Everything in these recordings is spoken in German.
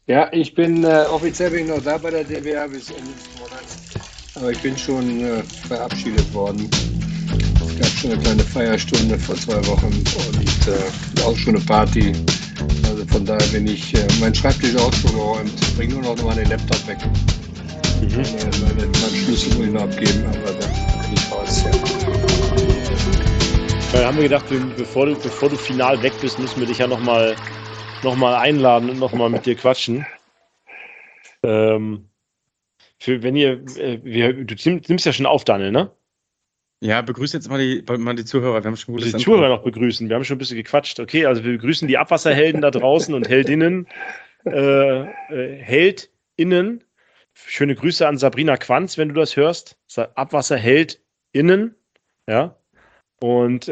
Ja, offiziell bin ich noch da bei der DWA bis Ende des Monats, aber ich bin schon verabschiedet worden. Es gab schon eine kleine Feierstunde vor 2 Wochen und auch schon eine Party. Also von daher bin mein Schreibtisch auch schon geräumt. Ich bringe nur noch mal den Laptop weg. Mhm. Meinen Schlüssel muss ich noch abgeben, aber dann bin ich raus. Ja. Da haben wir gedacht, bevor du final weg bist, müssen wir dich ja noch mal einladen und noch mal mit dir quatschen. Ähm, wenn du nimmst ja schon auf, Daniel, ne? Ja, begrüße jetzt mal die Zuhörer. Wir haben schon ein Du gutes musst die Zuhörer Intro. noch begrüßen. Wir haben schon ein bisschen gequatscht. Okay, also wir begrüßen die Abwasserhelden da draußen und Heldinnen. HeldInnen. Schöne Grüße an Sabrina Quanz, wenn du das hörst. AbwasserheldInnen. Ja. Und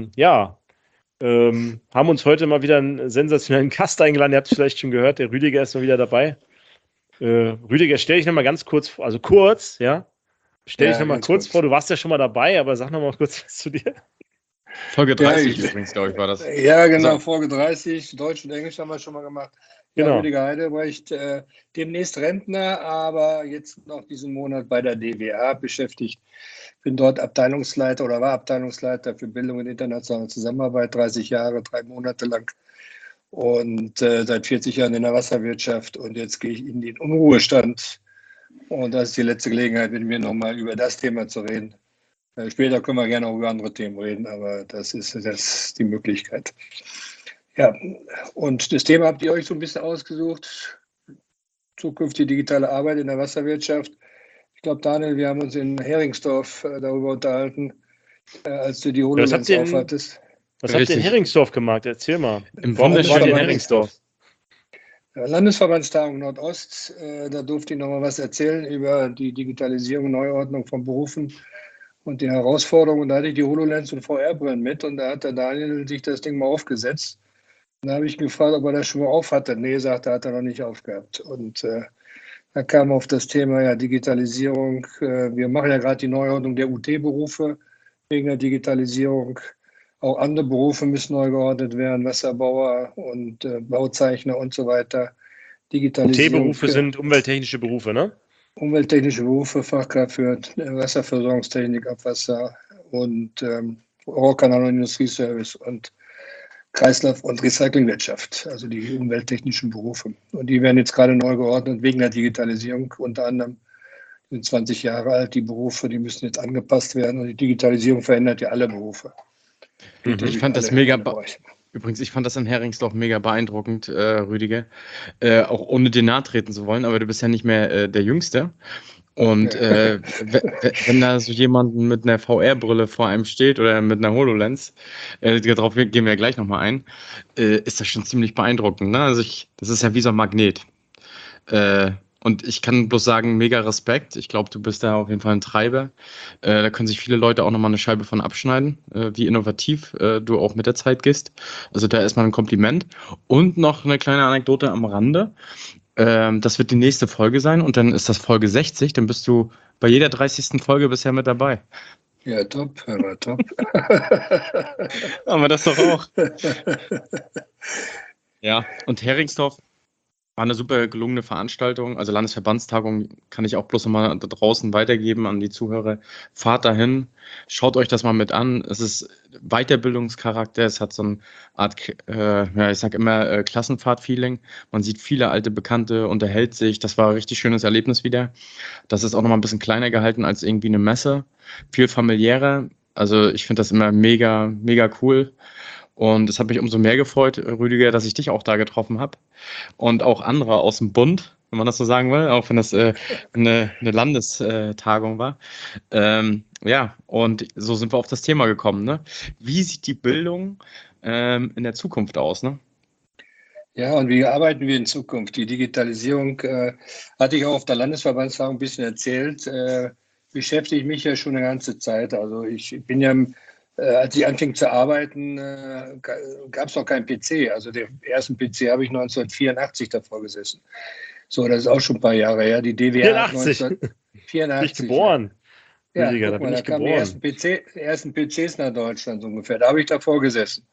haben uns heute mal wieder einen sensationellen Gast eingeladen. Ihr habt es vielleicht schon gehört, der Rüdiger ist mal wieder dabei. Rüdiger, stell dich nochmal ganz kurz, also kurz, ja. Stell dich Ja, nochmal ganz kurz kurz. vor, du warst ja schon mal dabei, aber sag nochmal kurz was zu dir. Folge 30 Ja, übrigens, glaube ich, war das. Ja, genau, So. Folge 30, Deutsch und Englisch haben wir schon mal gemacht. Ja, Genau. Rüdiger Heidebrecht, demnächst Rentner, aber jetzt noch diesen Monat bei der DWA beschäftigt. Bin dort Abteilungsleiter oder war Abteilungsleiter für Bildung und internationale Zusammenarbeit, 30 Jahre, 3 Monate lang und seit 40 Jahren in der Wasserwirtschaft und jetzt gehe ich in den Unruhestand und das ist die letzte Gelegenheit, mit mir nochmal über das Thema zu reden. Später können wir gerne auch über andere Themen reden, aber das ist die Möglichkeit. Ja, und das Thema habt ihr euch so ein bisschen ausgesucht, zukünftige digitale Arbeit in der Wasserwirtschaft. Ich glaube, Daniel, wir haben uns in Heringsdorf darüber unterhalten, als du die HoloLens aufhattest. Was habt ihr in Heringsdorf gemacht? Erzähl mal. Im Warum wart ihr wunderschönen in Heringsdorf? Landesverbandstagung Nordost, da durfte ich noch mal was erzählen über die Digitalisierung, Neuordnung von Berufen und die Herausforderungen. Und da hatte ich die HoloLens und VR-Brillen mit und da hat der Daniel sich das Ding mal aufgesetzt. Und da habe ich gefragt, ob er das schon mal auf hatte. Nee, sagte er, hat er noch nicht aufgehabt. Und da kam auf das Thema ja Digitalisierung. Wir machen ja gerade die Neuordnung der UT-Berufe wegen der Digitalisierung. Auch andere Berufe müssen neu geordnet werden, Wasserbauer und Bauzeichner und so weiter. Digitalisierung. UT-Berufe sind umwelttechnische Berufe, ne? Umwelttechnische Berufe, Fachkraft für Wasserversorgungstechnik, Abwasser und Rohrkanal- und Industrieservice und Kreislauf- und Recyclingwirtschaft, also die umwelttechnischen Berufe. Und die werden jetzt gerade neu geordnet wegen der Digitalisierung. Unter anderem sind 20 Jahre alt, die Berufe, die müssen jetzt angepasst werden. Und die Digitalisierung verändert ja alle Berufe. Ich fand das übrigens, ich fand das in Heringsdorf mega beeindruckend, Rüdiger. Auch ohne dir nahe treten zu wollen, aber du bist ja nicht mehr der Jüngste. Und wenn da so jemand mit einer VR-Brille vor einem steht oder mit einer HoloLens, darauf gehen wir ja gleich nochmal ein, ist das schon ziemlich beeindruckend. Ne? Also das ist ja wie so ein Magnet. Und ich kann bloß sagen, mega Respekt. Ich glaube, du bist da auf jeden Fall ein Treiber. Da können sich viele Leute auch nochmal eine Scheibe von abschneiden, wie innovativ du auch mit der Zeit gehst. Also da erstmal ein Kompliment. Und noch eine kleine Anekdote am Rande. Das wird die nächste Folge sein und dann ist das Folge 60. Dann bist du bei jeder 30. Folge bisher mit dabei. Ja, top, aber top. Aber das doch auch. Ja, und Heringsdorf war eine super gelungene Veranstaltung. Also Landesverbandstagung kann ich auch bloß nochmal da draußen weitergeben an die Zuhörer. Fahrt dahin, schaut euch das mal mit an. Es ist Weiterbildungscharakter, es hat so eine Art, ich sag immer Klassenfahrt-Feeling. Man sieht viele alte Bekannte, unterhält sich. Das war ein richtig schönes Erlebnis wieder. Das ist auch nochmal ein bisschen kleiner gehalten als irgendwie eine Messe. Viel familiärer. Also ich finde das immer mega, mega cool. Und es hat mich umso mehr gefreut, Rüdiger, dass ich dich auch da getroffen habe. Und auch andere aus dem Bund, wenn man das so sagen will, auch wenn das eine Landestagung war. Ja, und so sind wir auf das Thema gekommen. Ne? Wie sieht die Bildung in der Zukunft aus? Ne? Ja, und wie arbeiten wir in Zukunft? Die Digitalisierung, hatte ich auch auf der Landesverbandstagung ein bisschen erzählt, beschäftigt mich ja schon eine ganze Zeit. Also ich bin ja, als ich anfing zu arbeiten, gab es noch keinen PC. Also den ersten PC habe ich 1984 davor gesessen. So, das ist auch schon ein paar Jahre her. Die DWA 84. 1984. Nicht geboren. Ja, Rüdiger, guck mal, da ich kamen geboren. die ersten PCs nach Deutschland so ungefähr. Da habe ich davor gesessen.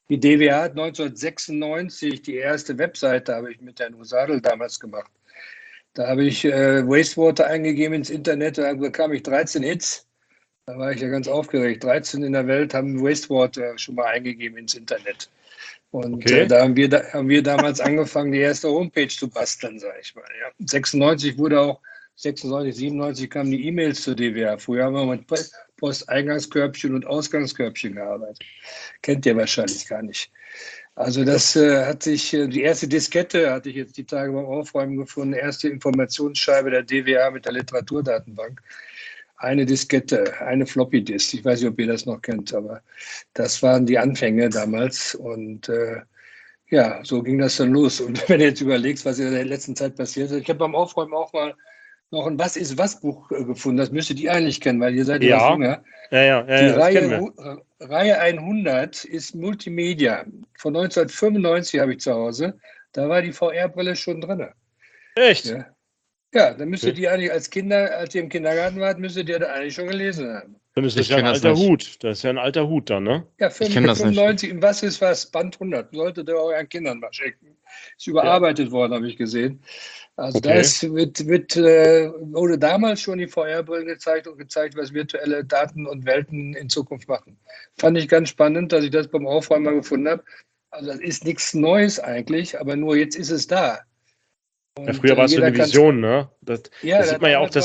Die DWA hat 1996 die erste Webseite, habe ich mit Herrn Usadel damals gemacht. Da habe ich Wastewater eingegeben ins Internet, da bekam ich 13 Hits. Da war ich ja ganz aufgeregt. 13 in der Welt haben Wastewater schon mal eingegeben ins Internet. Und Okay. da haben wir damals angefangen, die erste Homepage zu basteln, sage ich mal. Ja. 96 wurde auch, 96, 97 kamen die E-Mails zur DWA. Früher haben wir mit Posteingangskörbchen und Ausgangskörbchen gearbeitet. Kennt ihr wahrscheinlich gar nicht. Also das hat sich, die erste Diskette hatte ich jetzt die Tage beim Aufräumen gefunden, erste Informationsscheibe der DWA mit der Literaturdatenbank. Eine Diskette, eine Floppy-Disk. Ich weiß nicht, ob ihr das noch kennt, aber das waren die Anfänge damals. Und ja, so ging das dann los. Und wenn du jetzt überlegst, was in der letzten Zeit passiert ist, ich habe beim Aufräumen auch mal noch ein Was ist was Buch gefunden. Das müsstet ihr eigentlich kennen, weil ihr seid ja was jünger. Ja, Die das kennen wir. Reihe 100 ist Multimedia. Von 1995 habe ich zu Hause. Da war die VR-Brille schon drin. Echt? Ja. Ja, dann müsstet ihr eigentlich als Kinder, als ihr im Kindergarten wart, müsstet ihr da eigentlich schon gelesen haben. Dann ist das ja ein alter Hut. Das ist ja ein alter Hut dann, ne? Ja, 95, im Was ist was, Band 100. Solltet ihr euren Kindern mal schenken. Ist überarbeitet worden, habe ich gesehen. Also da wurde damals schon die VR-Brillen gezeigt und gezeigt, was virtuelle Daten und Welten in Zukunft machen. Fand ich ganz spannend, dass ich das beim Aufräumen mal gefunden habe. Also das ist nichts Neues eigentlich, aber nur jetzt ist es da. Und, ja, früher war es so eine Vision, ne? Das sieht man ja auch,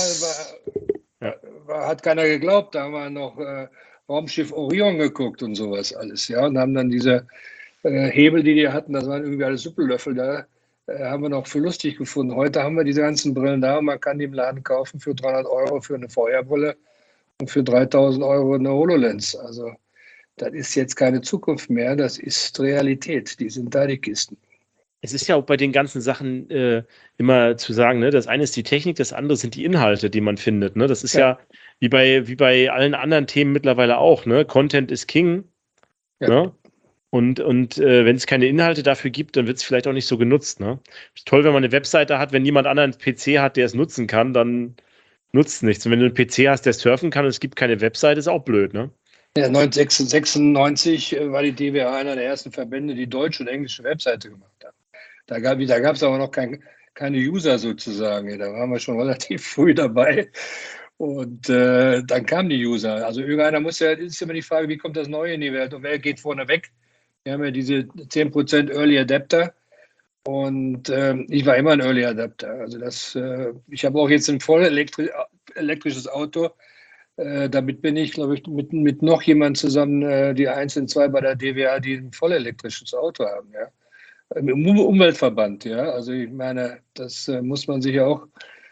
hat keiner geglaubt. Da haben wir noch Raumschiff Orion geguckt und sowas alles, ja. Und haben dann diese Hebel, die hatten, das waren irgendwie alles Suppellöffel da, haben wir noch für lustig gefunden. Heute haben wir diese ganzen Brillen da und man kann die im Laden kaufen für 300 € für eine VR-Brille und für 3.000 € eine HoloLens. Also das ist jetzt keine Zukunft mehr, das ist Realität. Die sind da, die Kisten. Es ist ja auch bei den ganzen Sachen immer zu sagen, ne? Das eine ist die Technik, das andere sind die Inhalte, die man findet. Ne? Das ist ja wie bei allen anderen Themen mittlerweile auch. Ne? Content is King. Ja. Ne? Und wenn es keine Inhalte dafür gibt, dann wird es vielleicht auch nicht so genutzt. Ne? Ist toll, wenn man eine Webseite hat, wenn jemand anderen einen PC hat, der es nutzen kann, dann nutzt es nichts. Und wenn du einen PC hast, der surfen kann und es gibt keine Webseite, ist auch blöd, ne? Ja, 1996 war die DWA einer der ersten Verbände, die deutsche und englische Webseite gemacht haben. Da gab es aber noch keine User sozusagen. Da waren wir schon relativ früh dabei. Und dann kamen die User. Also irgendeiner ist immer die Frage, wie kommt das Neue in die Welt und wer geht vorne weg? Wir haben ja diese 10% Early Adapter. Und ich war immer ein Early Adapter. Also ich habe auch jetzt ein voll elektrisches Auto. Damit bin ich, glaube ich, mit noch jemand zusammen, die 1 und 2 bei der DWA, die ein voll elektrisches Auto haben. Ja. Im Umweltverband, ja. Also ich meine, das muss man sich ja auch,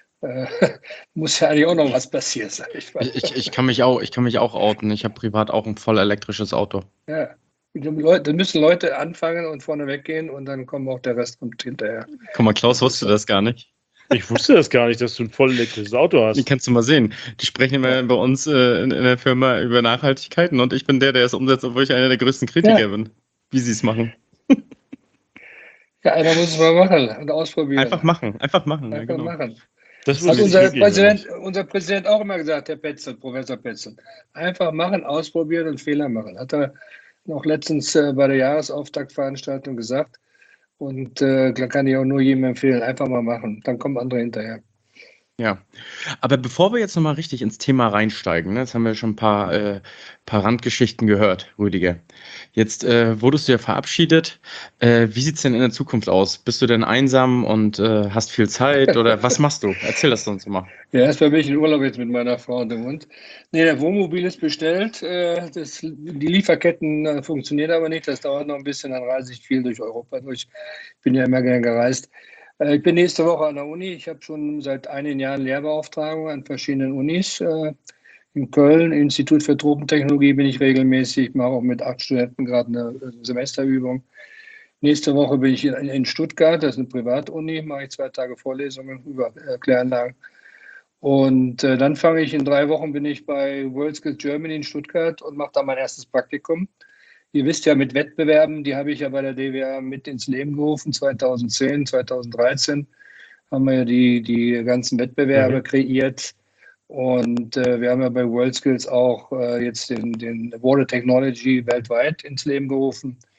muss ja eigentlich auch noch was passieren, sag ich mal. Ich kann mich auch outen. Ich habe privat auch ein voll elektrisches Auto. Ja. Dann müssen Leute anfangen und vorne weggehen und dann auch der Rest kommt hinterher. Guck mal, Klaus wusste das gar nicht. Ich wusste das gar nicht, dass du ein voll elektrisches Auto hast. Die kannst du mal sehen. Die sprechen immer bei uns in der Firma über Nachhaltigkeiten und ich bin der es umsetzt, obwohl ich einer der größten Kritiker bin, wie sie es machen. Ja, einer muss es mal machen und ausprobieren. Einfach machen. Einfach genau. machen. Das hat unser Präsident auch immer gesagt, Herr Petzl, Professor Petzl. Einfach machen, ausprobieren und Fehler machen. Hat er noch letztens bei der Jahresauftaktveranstaltung gesagt. Und kann ich auch nur jedem empfehlen, einfach mal machen. Dann kommen andere hinterher. Ja, aber bevor wir jetzt nochmal richtig ins Thema reinsteigen, ne, jetzt haben wir schon ein paar Randgeschichten gehört, Rüdiger. Jetzt wurdest du ja verabschiedet. Wie sieht es denn in der Zukunft aus? Bist du denn einsam und hast viel Zeit oder was machst du? Erzähl das uns mal. Ja, erstmal bin ich in Urlaub jetzt mit meiner Frau und dem Hund. Nee, der Wohnmobil ist bestellt. Die Lieferketten funktionieren aber nicht. Das dauert noch ein bisschen, dann reise ich viel durch Europa durch. Ich bin ja immer gern gereist. Ich bin nächste Woche an der Uni. Ich habe schon seit einigen Jahren Lehrbeauftragung an verschiedenen Unis. In Köln, Institut für Tropentechnologie, bin ich regelmäßig. Ich mache auch mit 8 Studenten gerade eine Semesterübung. Nächste Woche bin ich in Stuttgart, das ist eine Privatuni, mache ich 2 Tage Vorlesungen über Kläranlagen. Und dann fange ich in 3 Wochen, bin ich bei WorldSkills Germany in Stuttgart und mache da mein erstes Praktikum. Ihr wisst ja, mit Wettbewerben, die habe ich ja bei der DWA mit ins Leben gerufen, 2010, 2013 haben wir ja die ganzen Wettbewerbe kreiert. Und wir haben ja bei WorldSkills auch jetzt den Water Technology weltweit ins Leben gerufen.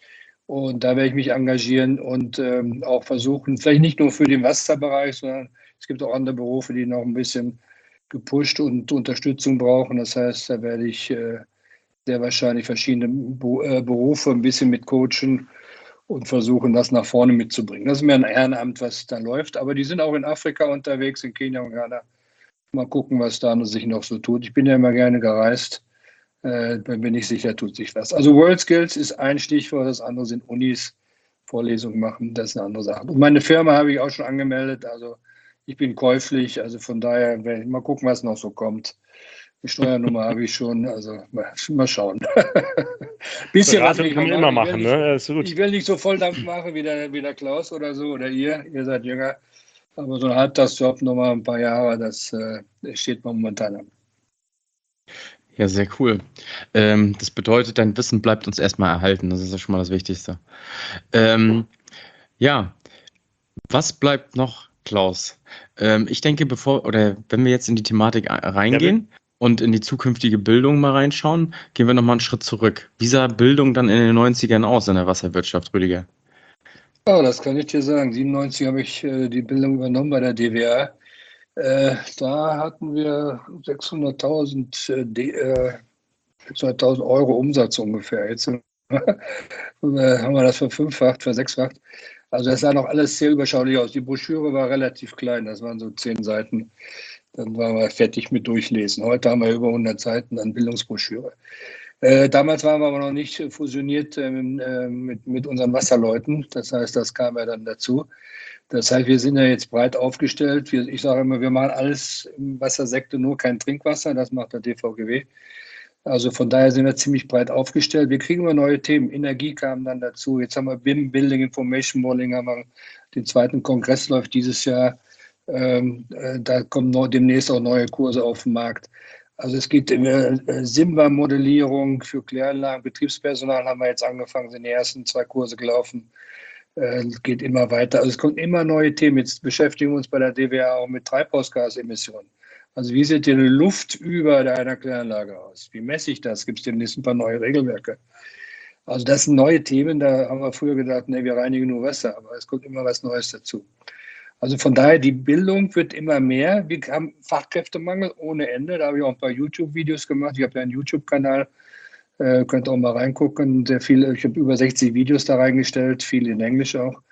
Und da werde ich mich engagieren und auch versuchen, vielleicht nicht nur für den Wasserbereich, sondern es gibt auch andere Berufe, die noch ein bisschen gepusht und Unterstützung brauchen. Das heißt, da werde ich sehr wahrscheinlich verschiedene Berufe ein bisschen mit coachen und versuchen, das nach vorne mitzubringen. Das ist mehr ein Ehrenamt, was da läuft. Aber die sind auch in Afrika unterwegs, in Kenia und Ghana. Mal gucken, was da sich noch so tut. Ich bin ja immer gerne gereist. Bin ich sicher, tut sich was. Also World Skills ist ein Stichwort, das andere sind Unis, Vorlesungen machen, das ist eine andere Sache. Und meine Firma habe ich auch schon angemeldet, also ich bin käuflich, also von daher mal gucken, was noch so kommt. Die Steuernummer habe ich schon, also mal schauen. Bisschen was Beratung kann man immer machen, ne? Das ist gut. Ich will nicht so Volldampf machen wie der Klaus oder so oder ihr seid jünger, aber so ein Halbtagsjob nochmal ein paar Jahre, das steht momentan an. Ja, sehr cool. Das bedeutet, dein Wissen bleibt uns erstmal erhalten. Das ist ja schon mal das Wichtigste. Ja, was bleibt noch, Klaus? Ich denke, wenn wir jetzt in die Thematik reingehen und in die zukünftige Bildung mal reinschauen, gehen wir nochmal einen Schritt zurück. Wie sah Bildung dann in den 90ern aus in der Wasserwirtschaft, Rüdiger? Oh, das kann ich dir sagen. 97 habe ich die Bildung übernommen bei der DWA. Da hatten wir 600.000 Euro Umsatz ungefähr. Jetzt haben wir das verfünffacht, versechsfacht. Also das sah noch alles sehr überschaulich aus. Die Broschüre war relativ klein, das waren so 10 Seiten. Dann waren wir fertig mit Durchlesen. Heute haben wir über 100 Seiten an Bildungsbroschüre. Damals waren wir aber noch nicht fusioniert mit unseren Wasserleuten. Das heißt, das kam ja dann dazu. Das heißt, wir sind ja jetzt breit aufgestellt. Ich sage immer, wir machen alles im Wassersektor, nur kein Trinkwasser. Das macht der DVGW. Also von daher sind wir ziemlich breit aufgestellt. Wir kriegen immer neue Themen. Energie kam dann dazu. Jetzt haben wir BIM, Building Information Modeling, haben wir den 2. Kongress läuft dieses Jahr. Da kommen demnächst auch neue Kurse auf den Markt. Also es geht Simba-Modellierung für Kläranlagen, Betriebspersonal haben wir jetzt angefangen, sind die ersten 2 Kurse gelaufen. Geht immer weiter. Also es kommen immer neue Themen. Jetzt beschäftigen wir uns bei der DWA auch mit Treibhausgasemissionen. Also wie sieht die Luft über einer Kläranlage aus? Wie messe ich das? Gibt es demnächst ein paar neue Regelwerke? Also das sind neue Themen. Da haben wir früher gedacht, nee, wir reinigen nur Wasser. Aber es kommt immer was Neues dazu. Also von daher, die Bildung wird immer mehr. Wir haben Fachkräftemangel ohne Ende. Da habe ich auch ein paar YouTube-Videos gemacht. Ich habe ja einen YouTube-Kanal. Könnt auch mal reingucken. Sehr viele, ich habe über 60 Videos da reingestellt, viel in Englisch auch.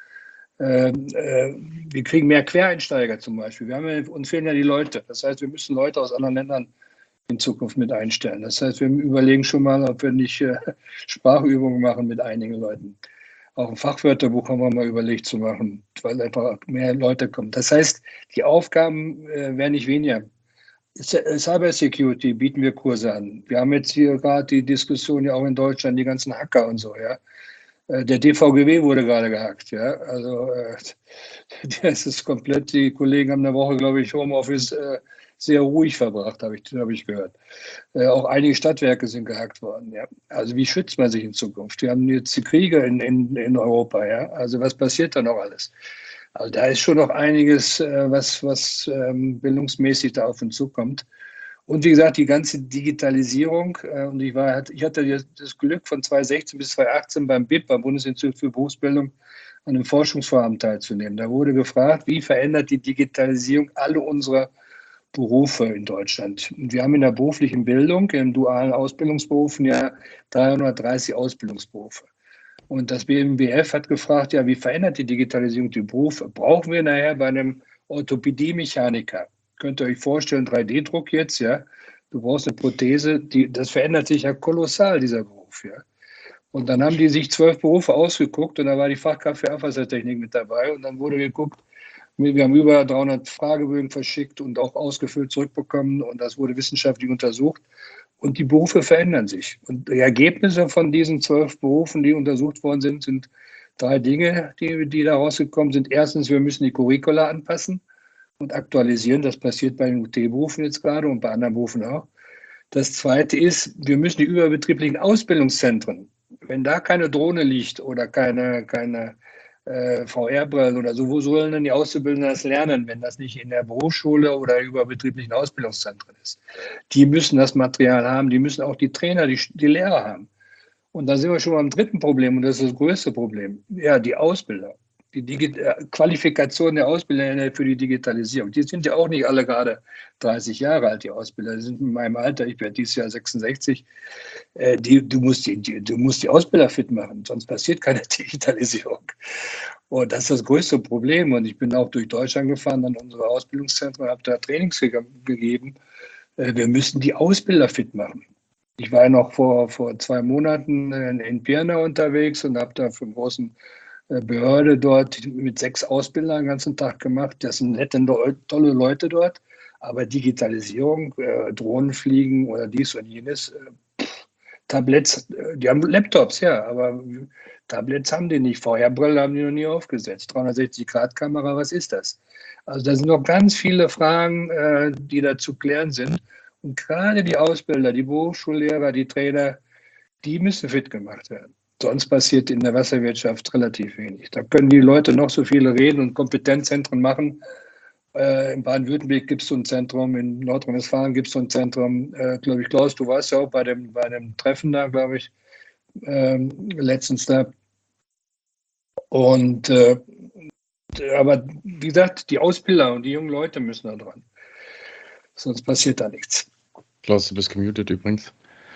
Wir kriegen mehr Quereinsteiger zum Beispiel. Uns fehlen ja die Leute. Das heißt, wir müssen Leute aus anderen Ländern in Zukunft mit einstellen. Das heißt, wir überlegen schon mal, ob wir nicht Sprachübungen machen mit einigen Leuten. Auch ein Fachwörterbuch haben wir mal überlegt zu machen, weil einfach mehr Leute kommen. Das heißt, die Aufgaben werden nicht weniger. Cyber Security bieten wir Kurse an. Wir haben jetzt hier gerade die Diskussion ja auch in Deutschland, die ganzen Hacker und so, ja. Der DVGW wurde gerade gehackt, ja. Also das ist komplett, die Kollegen haben eine Woche, glaube ich, Homeoffice sehr ruhig verbracht, habe ich gehört. Auch einige Stadtwerke sind gehackt worden, ja. Also wie schützt man sich in Zukunft? Wir haben jetzt die Kriege in Europa, ja. Also was passiert da noch alles? Also da ist schon noch einiges, was bildungsmäßig da auf uns zukommt. Und wie gesagt, die ganze Digitalisierung. Und ich hatte das Glück, von 2016 bis 2018 beim BIP, beim Bundesinstitut für Berufsbildung, an einem Forschungsvorhaben teilzunehmen. Da wurde gefragt, wie verändert die Digitalisierung alle unsere Berufe in Deutschland? Und wir haben in der beruflichen Bildung, in dualen Ausbildungsberufen ja 330 Ausbildungsberufe. Und das BMBF hat gefragt, ja, wie verändert die Digitalisierung die Berufe? Brauchen wir nachher bei einem Orthopädie-Mechaniker? Könnt ihr euch vorstellen, 3D-Druck jetzt, ja? Du brauchst eine Prothese, das verändert sich ja kolossal, dieser Beruf, ja? Und dann haben die sich 12 Berufe ausgeguckt und da war die Fachkraft für Abwassertechnik mit dabei und dann wurde geguckt, wir haben über 300 Fragebögen verschickt und auch ausgefüllt zurückbekommen und das wurde wissenschaftlich untersucht. Und die Berufe verändern sich. Und die Ergebnisse von diesen 12 Berufen, die untersucht worden sind 3 Dinge, die da rausgekommen sind. Erstens, wir müssen die Curricula anpassen und aktualisieren. Das passiert bei den UT-Berufen jetzt gerade und bei anderen Berufen auch. Das Zweite ist, wir müssen die überbetrieblichen Ausbildungszentren, wenn da keine Drohne liegt oder keine VR-Brillen oder so, wo sollen denn die Auszubildenden das lernen, wenn das nicht in der Berufsschule oder überbetrieblichen Ausbildungszentren ist? Die müssen das Material haben, die müssen auch die Trainer, die Lehrer haben. Und da sind wir schon beim dritten Problem und das ist das größte Problem. Ja, die Ausbilder. Die Qualifikation der Ausbilder für die Digitalisierung. Die sind ja auch nicht alle gerade 30 Jahre alt, die Ausbilder. Die sind in meinem Alter, ich werde dieses Jahr 66. Du musst die Ausbilder fit machen, sonst passiert keine Digitalisierung. Und das ist das größte Problem. Und ich bin auch durch Deutschland gefahren, an unsere Ausbildungszentren, habe da Trainings gegeben. Wir müssen die Ausbilder fit machen. Ich war ja noch vor 2 Monaten in Pirna unterwegs und habe da für einen großen Behörde dort mit 6 Ausbildern den ganzen Tag gemacht. Das sind nette, tolle Leute dort. Aber Digitalisierung, Drohnenfliegen oder dies und jenes, Tablets, die haben Laptops, ja, aber Tablets haben die nicht. VR-Brille haben die noch nie aufgesetzt. 360-Grad-Kamera, was ist das? Also da sind noch ganz viele Fragen, die da zu klären sind. Und gerade die Ausbilder, die Berufsschullehrer, die Trainer, die müssen fit gemacht werden. Sonst passiert in der Wasserwirtschaft relativ wenig. Da können die Leute noch so viele reden und Kompetenzzentren machen. In Baden-Württemberg gibt es so ein Zentrum, in Nordrhein-Westfalen gibt es so ein Zentrum. Glaube ich, Klaus, du warst ja auch bei dem Treffen da, glaube ich, letztens da. Und aber wie gesagt, die Ausbilder und die jungen Leute müssen da dran. Sonst passiert da nichts. Klaus, du bist gemutet übrigens.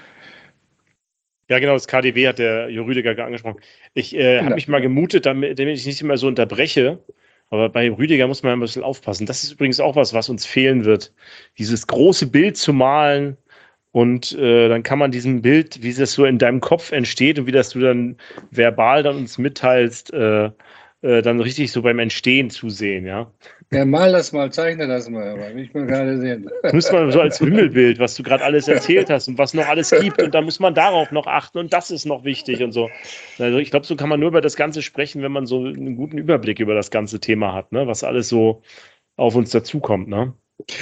Ja, genau, das KDW hat der Jo Rüdiger angesprochen. Ich habe mich mal gemutet, damit ich nicht immer so unterbreche. Aber bei Rüdiger muss man ein bisschen aufpassen. Das ist übrigens auch was uns fehlen wird. Dieses große Bild zu malen und dann kann man diesem Bild, wie das so in deinem Kopf entsteht und wie das du dann verbal dann uns mitteilst, dann richtig so beim Entstehen zusehen, ja. Ja, mal das mal, zeichne das mal, aber will ich mal gerade sehen. Muss man so als Wimmelbild, was du gerade alles erzählt hast und was noch alles gibt und da muss man darauf noch achten und das ist noch wichtig und so. Also ich glaube, so kann man nur über das Ganze sprechen, wenn man so einen guten Überblick über das ganze Thema hat, ne? Was alles so auf uns dazukommt, ne?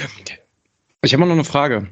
Ich habe noch eine Frage.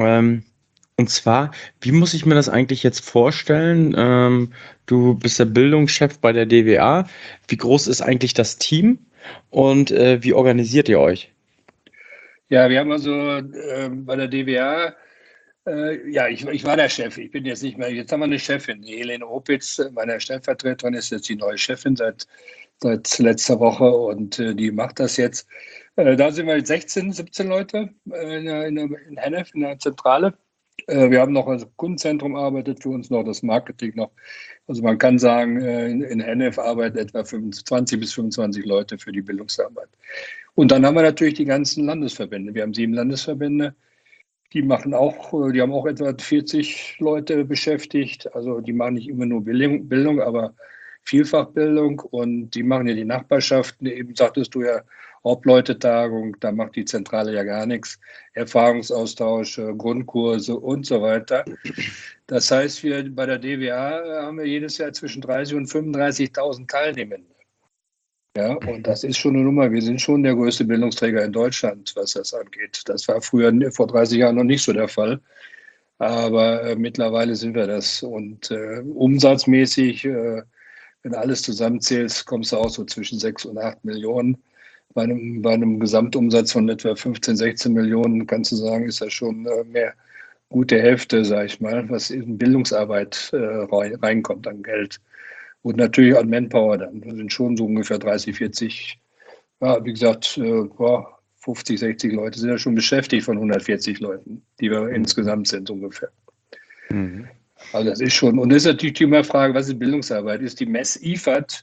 Und zwar, wie muss ich mir das eigentlich jetzt vorstellen? Du bist der Bildungschef bei der DWA. Wie groß ist eigentlich das Team und wie organisiert ihr euch? Ja, wir haben also bei der DWA, ja, ich war der Chef. Ich bin jetzt nicht mehr, jetzt haben wir eine Chefin. Die Helene Opitz, meine Stellvertreterin, ist jetzt die neue Chefin seit letzter Woche und die macht das jetzt. Da sind wir jetzt 16, 17 Leute in Hennef, in der Zentrale. Wir haben noch, also Kundenzentrum arbeitet für uns noch, das Marketing noch. Also man kann sagen, in Hennef arbeiten etwa 20 bis 25 Leute für die Bildungsarbeit. Und dann haben wir natürlich die ganzen Landesverbände. Wir haben 7 Landesverbände, die haben auch etwa 40 Leute beschäftigt. Also die machen nicht immer nur Bildung, aber Vielfachbildung und die machen ja die Nachbarschaften. Eben sagtest du ja, Hauptleutetagung, da macht die Zentrale ja gar nichts. Erfahrungsaustausch, Grundkurse und so weiter. Das heißt, wir bei der DWA haben wir jedes Jahr zwischen 30.000 und 35.000 Teilnehmende. Ja, und das ist schon eine Nummer. Wir sind schon der größte Bildungsträger in Deutschland, was das angeht. Das war früher vor 30 Jahren noch nicht so der Fall. Aber mittlerweile sind wir das. Und umsatzmäßig, wenn alles zusammenzählt, kommst du auch so zwischen 6 und 8 Millionen. Bei einem Gesamtumsatz von etwa 15, 16 Millionen, kannst du sagen, ist das schon mehr gute Hälfte, sage ich mal, was in Bildungsarbeit reinkommt an Geld. Und natürlich an Manpower dann. Das sind schon so ungefähr 30, 40, ja, wie gesagt, 50, 60 Leute sind ja schon beschäftigt von 140 Leuten, die wir insgesamt sind ungefähr. Mhm. Also das ist schon, und das ist natürlich die immer Frage, was ist Bildungsarbeit? Ist die Mess-IFAD,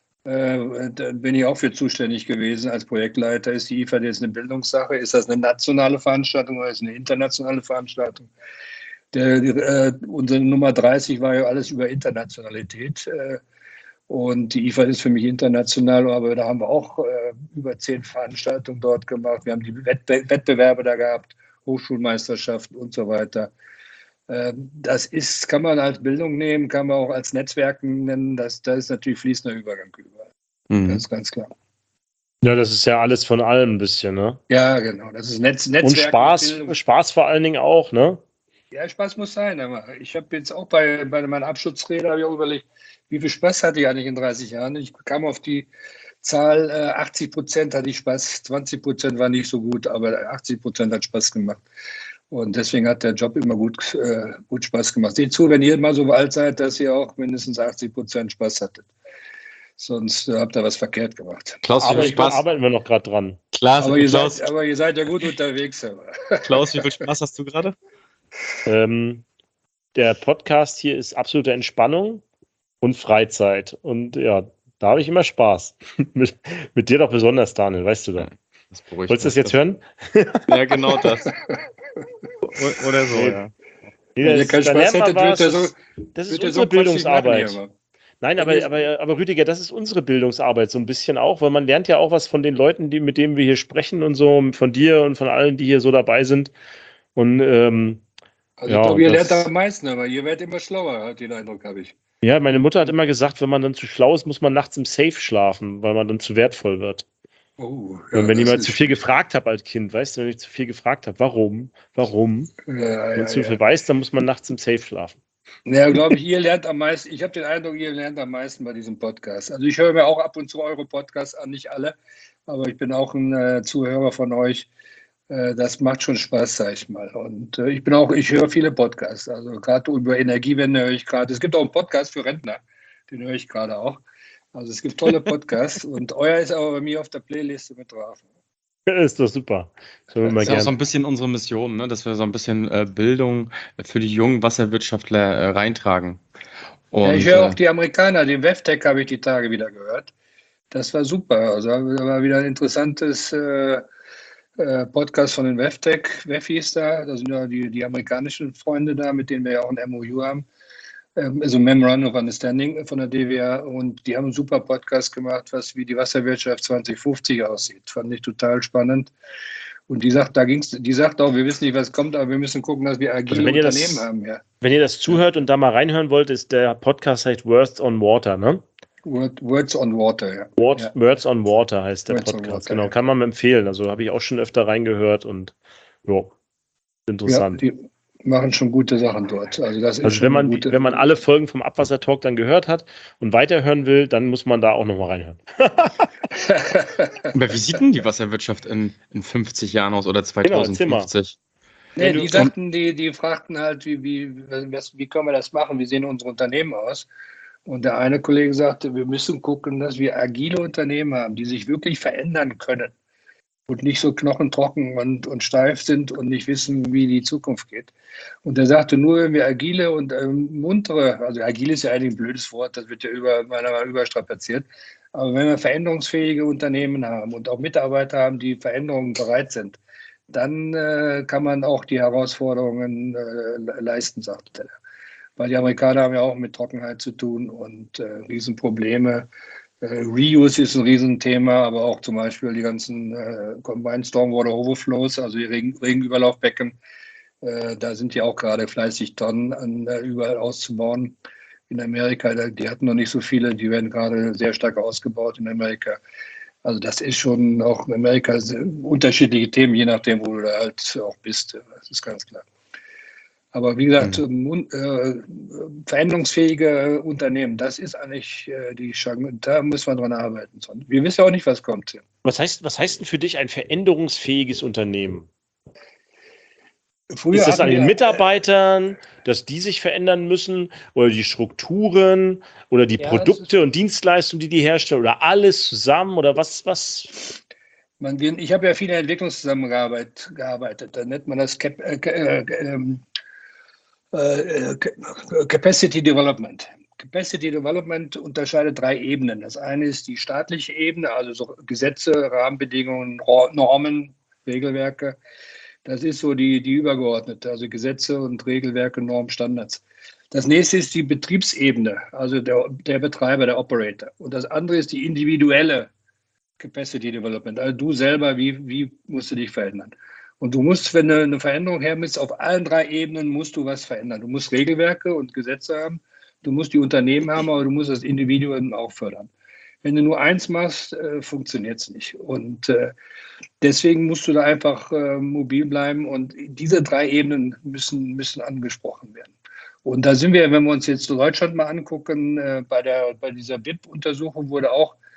da bin ich auch für zuständig gewesen als Projektleiter. Ist die IFAD jetzt eine Bildungssache? Ist das eine nationale Veranstaltung oder ist es eine internationale Veranstaltung? Unsere Nummer 30 war ja alles über Internationalität. Und die IFAD ist für mich international, aber da haben wir auch über 10 Veranstaltungen dort gemacht. Wir haben die Wettbewerbe da gehabt, Hochschulmeisterschaften und so weiter. Das kann man als Bildung nehmen, kann man auch als Netzwerken nennen. Da ist natürlich fließender Übergang überall. Mhm. Das ist ganz klar. Ja, das ist ja alles von allem ein bisschen, ne? Ja, genau. Das ist Netzwerk. Und Spaß vor allen Dingen auch, ne? Ja, Spaß muss sein. Aber ich habe jetzt auch bei meiner Abschlussrede habe ich auch überlegt, wie viel Spaß hatte ich eigentlich in 30 Jahren? Ich kam auf die Zahl, 80% hatte ich Spaß, 20% war nicht so gut, aber 80% hat Spaß gemacht. Und deswegen hat der Job immer gut Spaß gemacht. Seht zu, wenn ihr mal so alt seid, dass ihr auch mindestens 80% Spaß hattet. Sonst habt ihr was verkehrt gemacht. Klaus, wie viel Spaß? Arbeiten wir noch gerade dran. Aber ihr seid ja gut unterwegs. Klaus, wie viel Spaß hast du gerade? Der Podcast hier ist absolute Entspannung und Freizeit. Und ja, da habe ich immer Spaß. mit dir doch besonders, Daniel, weißt du doch. Das beruhigt Wolltest du das jetzt hören? Ja, genau das. Oder so, ja. Wenn ihr keinen Spaß hättet, das ist unsere Bildungsarbeit. Nein, aber Rüdiger, das ist unsere Bildungsarbeit so ein bisschen auch, weil man lernt ja auch was von den Leuten, mit denen wir hier sprechen und so, von dir und von allen, die hier so dabei sind. Und ich glaube, ihr lernt am meisten, aber ihr werdet immer schlauer, hat den Eindruck, habe ich. Ja, meine Mutter hat immer gesagt, wenn man dann zu schlau ist, muss man nachts im Safe schlafen, weil man dann zu wertvoll wird. Oh, ja, und wenn ich mal zu viel gefragt habe als Kind, weißt du, wenn ich zu viel gefragt habe, warum? Wenn man zu viel weiß, dann muss man nachts im Safe schlafen. Ja, glaube ich, ihr lernt am meisten. Ich habe den Eindruck, ihr lernt am meisten bei diesem Podcast. Also ich höre mir auch ab und zu eure Podcasts an, nicht alle, aber ich bin auch ein Zuhörer von euch. Das macht schon Spaß, sag ich mal. Und ich höre viele Podcasts. Also gerade über Energiewende höre ich gerade. Es gibt auch einen Podcast für Rentner, den höre ich gerade auch. Also es gibt tolle Podcasts und euer ist aber bei mir auf der Playliste mit drauf. Ist doch super. Das ist auch so ein bisschen unsere Mission, ne? Dass wir so ein bisschen Bildung für die jungen Wasserwirtschaftler reintragen. Und, ja, ich höre auch die Amerikaner, den WEFTEC habe ich die Tage wieder gehört. Das war super. Also da war wieder ein interessantes Podcast von den WEFIs da. Das sind ja die amerikanischen Freunde da, mit denen wir ja auch ein MOU haben. Also Memorandum of Understanding von der DWA, und die haben einen super Podcast gemacht, wie die Wasserwirtschaft 2050 aussieht. Fand ich total spannend. Und die sagt auch, wir wissen nicht, was kommt, aber wir müssen gucken, dass wir agile Unternehmen haben. Ja. Wenn ihr das zuhört und da mal reinhören wollt, ist der Podcast heißt Words on Water, ne? Words on Water, ja. Words on Water heißt der Podcast. Genau, kann man empfehlen. Also habe ich auch schon öfter reingehört und ja, interessant. Ja, die machen schon gute Sachen dort. Also wenn man alle Folgen vom Abwassertalk dann gehört hat und weiterhören will, dann muss man da auch nochmal reinhören. Aber wie sieht denn die Wasserwirtschaft in 50 Jahren aus oder 2050? Nee, die fragten halt, wie können wir das machen? Wie sehen unsere Unternehmen aus? Und der eine Kollege sagte, wir müssen gucken, dass wir agile Unternehmen haben, die sich wirklich verändern können und nicht so knochentrocken und steif sind und nicht wissen, wie die Zukunft geht. Und er sagte, nur wenn wir agile und muntere, also agil ist ja eigentlich ein blödes Wort, das wird ja überstrapaziert, aber wenn wir veränderungsfähige Unternehmen haben und auch Mitarbeiter haben, die Veränderungen bereit sind, dann kann man auch die Herausforderungen leisten, sagte er. Weil die Amerikaner haben ja auch mit Trockenheit zu tun und Riesenprobleme. Reuse ist ein Riesenthema, aber auch zum Beispiel die ganzen Combined Stormwater Overflows, also die Regenüberlaufbecken. Da sind ja auch gerade fleißig Tonnen überall auszubauen in Amerika. Die hatten noch nicht so viele, die werden gerade sehr stark ausgebaut in Amerika. Also das ist schon auch in Amerika unterschiedliche Themen, je nachdem, wo du da halt auch bist. Das ist ganz klar. Aber wie gesagt, veränderungsfähige Unternehmen, das ist eigentlich die Chance. Da müssen wir dran arbeiten. Wir wissen ja auch nicht, was kommt. Was heißt denn für dich ein veränderungsfähiges Unternehmen? Früher ist das an den Mitarbeitern, dass die sich verändern müssen, oder die Strukturen oder die Produkte und Dienstleistungen, die herstellen, oder alles zusammen, oder was? Ich habe ja viel in Entwicklungszusammenarbeit gearbeitet. Da nennt man das Capacity Development. Capacity Development unterscheidet 3 Ebenen. Das eine ist die staatliche Ebene, also so Gesetze, Rahmenbedingungen, Normen, Regelwerke. Das ist so die übergeordnete, also Gesetze und Regelwerke, Normen, Standards. Das nächste ist die Betriebsebene, also der Betreiber, der Operator. Und das andere ist die individuelle Capacity Development. Also du selber, wie musst du dich verändern? Und du musst, wenn du eine Veränderung her bist, auf allen 3 Ebenen musst du was verändern. Du musst Regelwerke und Gesetze haben, du musst die Unternehmen haben, aber du musst das Individuum auch fördern. Wenn du nur eins machst, funktioniert es nicht. Und deswegen musst du da einfach mobil bleiben, und diese 3 Ebenen müssen angesprochen werden. Und da sind wir, wenn wir uns jetzt Deutschland mal angucken, bei dieser BIP-Untersuchung wurde auch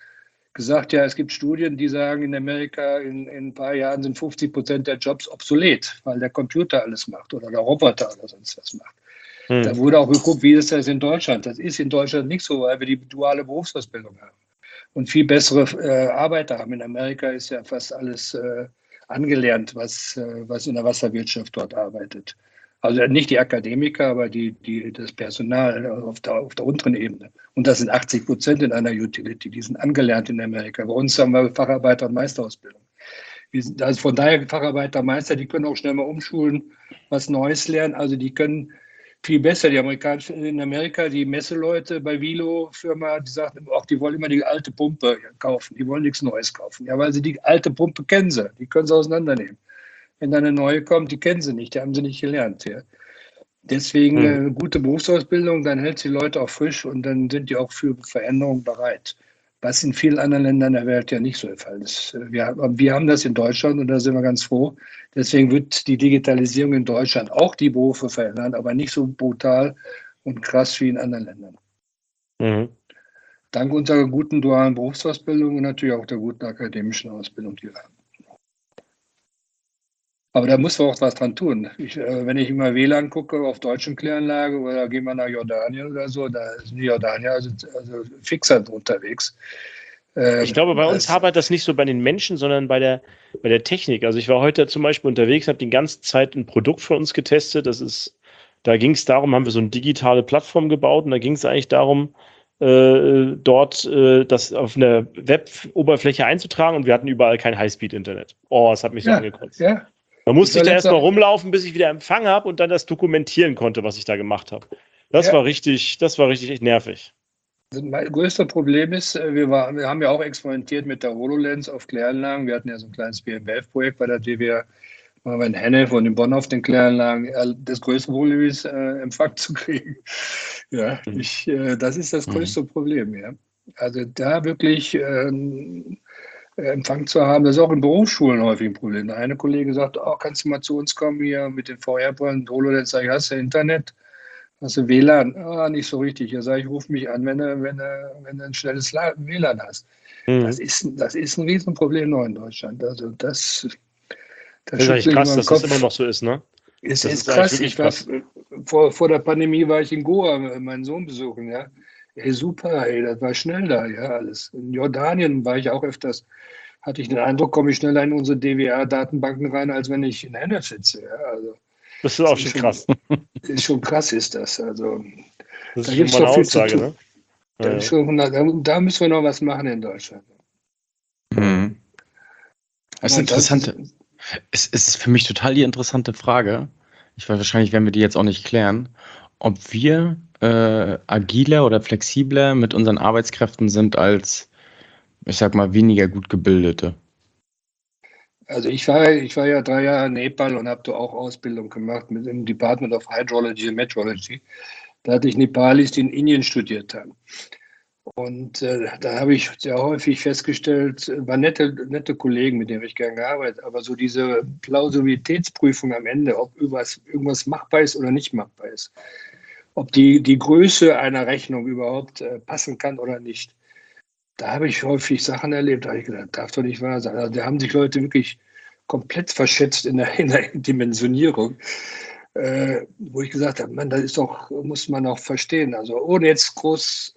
gesagt, ja, es gibt Studien, die sagen, in Amerika in ein paar Jahren sind 50% der Jobs obsolet, weil der Computer alles macht oder der Roboter oder sonst was macht. Da wurde auch geguckt, wie ist das in Deutschland? Das ist in Deutschland nicht so, weil wir die duale Berufsausbildung haben und viel bessere Arbeiter haben. In Amerika ist ja fast alles angelernt, was in der Wasserwirtschaft dort arbeitet. Also nicht die Akademiker, aber das Personal auf der unteren Ebene. Und das sind 80% in einer Utility, die sind angelernt in Amerika. Bei uns haben wir Facharbeiter- und Meisterausbildung. Also von daher Facharbeiter, Meister, die können auch schnell mal umschulen, was Neues lernen. Also die können viel besser. Die Amerikanischen in Amerika, die Messeleute bei Vilo-Firma, die sagen auch, die wollen immer die alte Pumpe kaufen. Die wollen nichts Neues kaufen. Ja, weil sie die alte Pumpe kennen sie. Die können sie auseinandernehmen. Wenn dann eine neue kommt, die kennen sie nicht, die haben sie nicht gelernt. Ja. Deswegen gute Berufsausbildung, dann hält die Leute auch frisch und dann sind die auch für Veränderungen bereit. Was in vielen anderen Ländern der Welt ja nicht so der Fall ist. Wir haben das in Deutschland und da sind wir ganz froh. Deswegen wird die Digitalisierung in Deutschland auch die Berufe verändern, aber nicht so brutal und krass wie in anderen Ländern. Mhm. Dank unserer guten dualen Berufsausbildung und natürlich auch der guten akademischen Ausbildung, die wir haben. Aber da muss man auch was dran tun. Wenn ich immer WLAN gucke auf deutschen Kläranlage oder gehen wir nach Jordanien oder so, da sind die Jordanier also fixer unterwegs. Ich glaube, bei uns hapert das nicht so bei den Menschen, sondern bei der Technik. Also ich war heute zum Beispiel unterwegs, habe die ganze Zeit ein Produkt von uns getestet. Da ging es darum, haben wir so eine digitale Plattform gebaut und da ging es eigentlich darum, dort das auf eine Web-Oberfläche einzutragen und wir hatten überall kein Highspeed-Internet. Oh, das hat mich so angekotzt. Ja. Da musste ich da erstmal rumlaufen, bis ich wieder Empfang habe und dann das dokumentieren konnte, was ich da gemacht habe. Das war richtig echt nervig. Mein größtes Problem ist, wir haben ja auch experimentiert mit der HoloLens auf Kläranlagen. Wir hatten ja so ein kleines BMWF-Projekt bei der DWR, waren wir in Hennef und in Bonn auf den Kläranlagen. Das größte Problem ist, Empfang zu kriegen. Ja, das ist das größte Problem. Ja. Also da wirklich Empfang zu haben, das ist auch in Berufsschulen häufig ein Problem. Der eine Kollege sagt, kannst du mal zu uns kommen hier mit den VR-Brillen, HoloLens, sag ich, hast du Internet? Hast du WLAN? Nicht so richtig. Ja, sag ich, ruf mich an, wenn du ein schnelles WLAN hast. Das ist ein Riesenproblem noch in Deutschland. Also das ist eigentlich krass, dass das immer noch so ist, ne? Es ist krass. Vor der Pandemie war ich in Goa, meinen Sohn besuchen, ja. Ey, super, das war schnell da, ja, alles. In Jordanien war ich auch öfters, hatte ich den Eindruck, komme ich schneller in unsere DWR-Datenbanken rein, als wenn ich in Hennef sitze, ja. Also, das ist auch schon krass. Ist schon krass, ist das. Also, das ist schon mal eine Aussage, ne? Da müssen wir noch was machen in Deutschland. Das ist interessant. Es ist für mich total die interessante Frage. Wahrscheinlich werden wir die jetzt auch nicht klären, ob wir agiler oder flexibler mit unseren Arbeitskräften sind als, ich sag mal, weniger gut gebildete. Also ich war ja 3 Jahre in Nepal und habe da auch Ausbildung gemacht mit dem Department of Hydrology and Meteorology. Da hatte ich Nepalis, die in Indien studiert haben. Und da habe ich sehr häufig festgestellt, waren nette Kollegen, mit denen ich gerne gearbeitet habe, aber so diese Plausibilitätsprüfung am Ende, ob irgendwas machbar ist oder nicht machbar ist, ob die Größe einer Rechnung überhaupt passen kann oder nicht. Da habe ich häufig Sachen erlebt, da habe ich gedacht, darf doch nicht wahr sein. Also, da haben sich Leute wirklich komplett verschätzt in der Dimensionierung, wo ich gesagt habe, man, muss man auch verstehen. Also ohne jetzt groß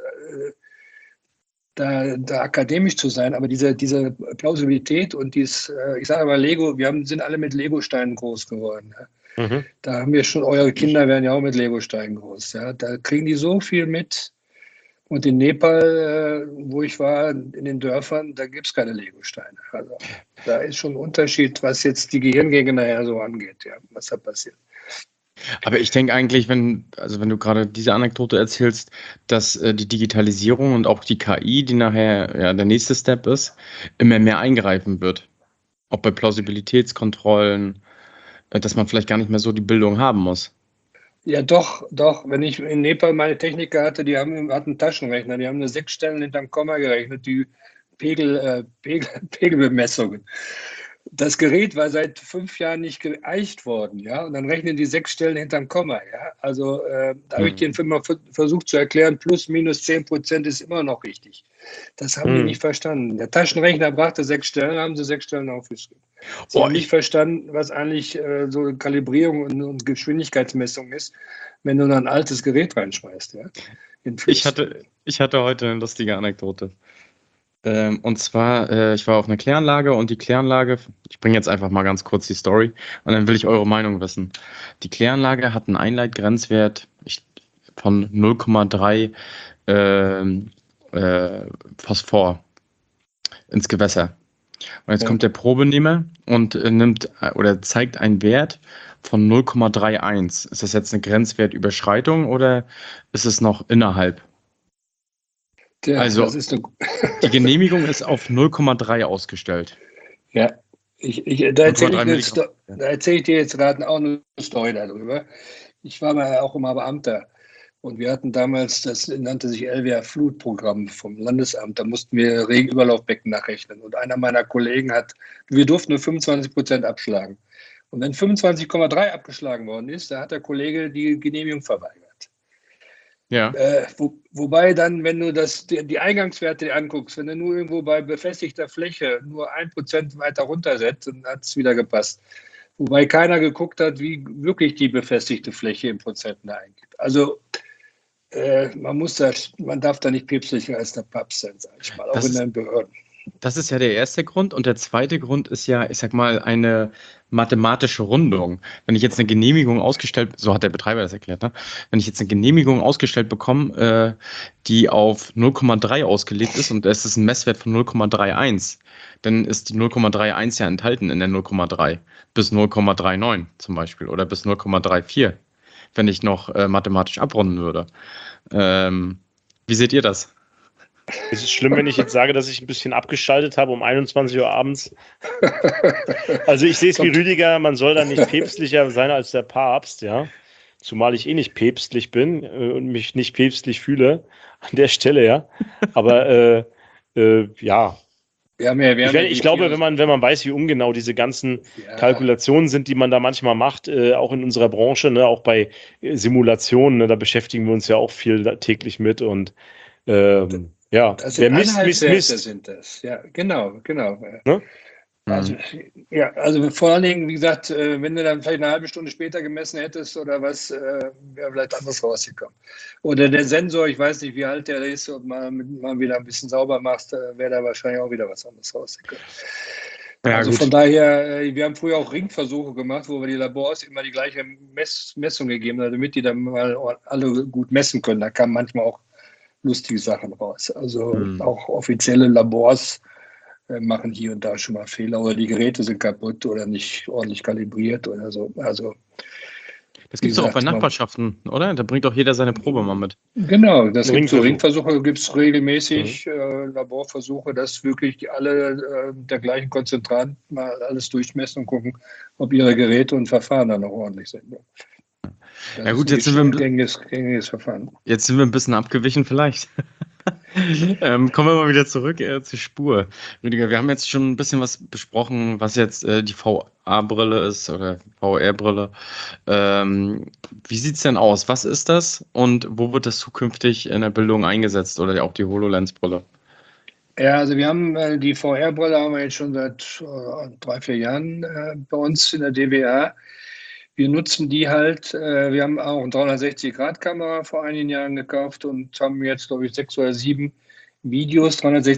da akademisch zu sein, aber diese Plausibilität und ich sage mal Lego, sind alle mit Lego-Steinen groß geworden. Ja. Mhm. Da haben wir schon, eure Kinder werden ja auch mit Lego-Steinen groß. Ja. Da kriegen die so viel mit. Und in Nepal, wo ich war, in den Dörfern, da gibt es keine Lego-Steine. Also, da ist schon ein Unterschied, was jetzt die Gehirngänge nachher so angeht, ja, was da passiert. Aber ich denke eigentlich, wenn du gerade diese Anekdote erzählst, dass die Digitalisierung und auch die KI, die nachher der nächste Step ist, immer mehr eingreifen wird. Auch bei Plausibilitätskontrollen, dass man vielleicht gar nicht mehr so die Bildung haben muss. Ja, doch. Wenn ich in Nepal meine Techniker hatte, die hatten einen Taschenrechner, die haben eine 6 Stellen hinterm Komma gerechnet, die Pegelbemessungen. Das Gerät war seit 5 Jahren nicht geeicht worden, ja, und dann rechnen die 6 Stellen hinterm Komma, ja. Also da habe ich den Film mal versucht zu erklären, plus minus 10% ist immer noch richtig. Das haben die nicht verstanden. Der Taschenrechner brachte 6 Stellen, haben sie 6 Stellen aufgeschrieben. Sie haben nicht verstanden, was eigentlich so Kalibrierung und Geschwindigkeitsmessung ist, wenn du da ein altes Gerät reinschmeißt, ja. Ich hatte heute eine lustige Anekdote. Und zwar, ich war auf einer Kläranlage und die Kläranlage, ich bringe jetzt einfach mal ganz kurz die Story und dann will ich eure Meinung wissen. Die Kläranlage hat einen Einleitgrenzwert von 0,3 Phosphor ins Gewässer. Und jetzt kommt der Probenehmer und zeigt einen Wert von 0,31. Ist das jetzt eine Grenzwertüberschreitung oder ist es noch innerhalb? Ja, also die Genehmigung ist auf 0,3 ausgestellt. Ja, da erzähle ich dir jetzt gerade auch eine Story darüber. Ich war mal auch immer Beamter und wir hatten damals, das nannte sich LWR-Flutprogramm vom Landesamt, da mussten wir Regenüberlaufbecken nachrechnen. Und einer meiner Kollegen wir durften nur 25% abschlagen. Und wenn 25,3 abgeschlagen worden ist, da hat der Kollege die Genehmigung verweigert. Ja. Wobei dann, wenn du die Eingangswerte anguckst, wenn du nur irgendwo bei befestigter Fläche nur 1% weiter runtersetzt, dann hat es wieder gepasst. Wobei keiner geguckt hat, wie wirklich die befestigte Fläche in Prozenten eingibt. Also man darf da nicht päpstlicher als der Papst sein, sag ich mal, auch in den Behörden. Das ist ja der erste Grund. Und der zweite Grund ist ja, ich sag mal, eine mathematische Rundung. Wenn ich jetzt eine Genehmigung so hat der Betreiber das erklärt, ne? Wenn ich jetzt eine Genehmigung ausgestellt bekomme, die auf 0,3 ausgelegt ist und es ist ein Messwert von 0,31, dann ist die 0,31 ja enthalten in der 0,3 bis 0,39 zum Beispiel oder bis 0,34, wenn ich noch mathematisch abrunden würde. Wie seht ihr das? Es ist schlimm, wenn ich jetzt sage, dass ich ein bisschen abgeschaltet habe um 21 Uhr abends. Also ich sehe es wie Rüdiger, man soll da nicht päpstlicher sein als der Papst, ja. Zumal ich nicht päpstlich bin und mich nicht päpstlich fühle an der Stelle, ja. Aber ja. Ich glaube, wenn man weiß, wie ungenau diese ganzen Kalkulationen sind, die man da manchmal macht, auch in unserer Branche, ne, auch bei Simulationen, ne, da beschäftigen wir uns ja auch viel täglich mit und ja, das sind Anhaltswerte sind das. Ja, genau. Ne? Also vor allen Dingen, wie gesagt, wenn du dann vielleicht eine halbe Stunde später gemessen hättest oder was, wäre vielleicht anders rausgekommen. Oder der Sensor, ich weiß nicht, wie alt der ist, und mal wieder ein bisschen sauber machst, wäre da wahrscheinlich auch wieder was anderes rausgekommen. Ja, also gut. Von daher, wir haben früher auch Ringversuche gemacht, wo wir die Labors immer die gleiche Messung gegeben haben, damit die dann mal alle gut messen können. Da kamen manchmal auch lustige Sachen raus. Also auch offizielle Labors machen hier und da schon mal Fehler oder die Geräte sind kaputt oder nicht ordentlich kalibriert oder so. Also das gibt es auch bei Nachbarschaften, oder? Da bringt auch jeder seine Probe mal mit. Genau, das gibt so Ringversuche, gibt es regelmäßig, Laborversuche, dass wirklich alle der gleichen Konzentrat mal alles durchmessen und gucken, ob ihre Geräte und Verfahren dann noch ordentlich sind. Das ja gut, jetzt sind wir gängiges Verfahren. Jetzt sind wir ein bisschen abgewichen vielleicht. Kommen wir mal wieder zurück zur Spur. Rüdiger, wir haben jetzt schon ein bisschen was besprochen, was jetzt die VR-Brille ist oder VR-Brille. Wie sieht es denn aus? Was ist das und wo wird das zukünftig in der Bildung eingesetzt oder auch die HoloLens-Brille? Ja, also wir haben die VR-Brille haben wir jetzt schon seit 3-4 Jahren bei uns in der DWA. Wir nutzen die halt, wir haben auch eine 360-Grad-Kamera vor einigen Jahren gekauft und haben jetzt, glaube ich, 6 oder 7 Videos,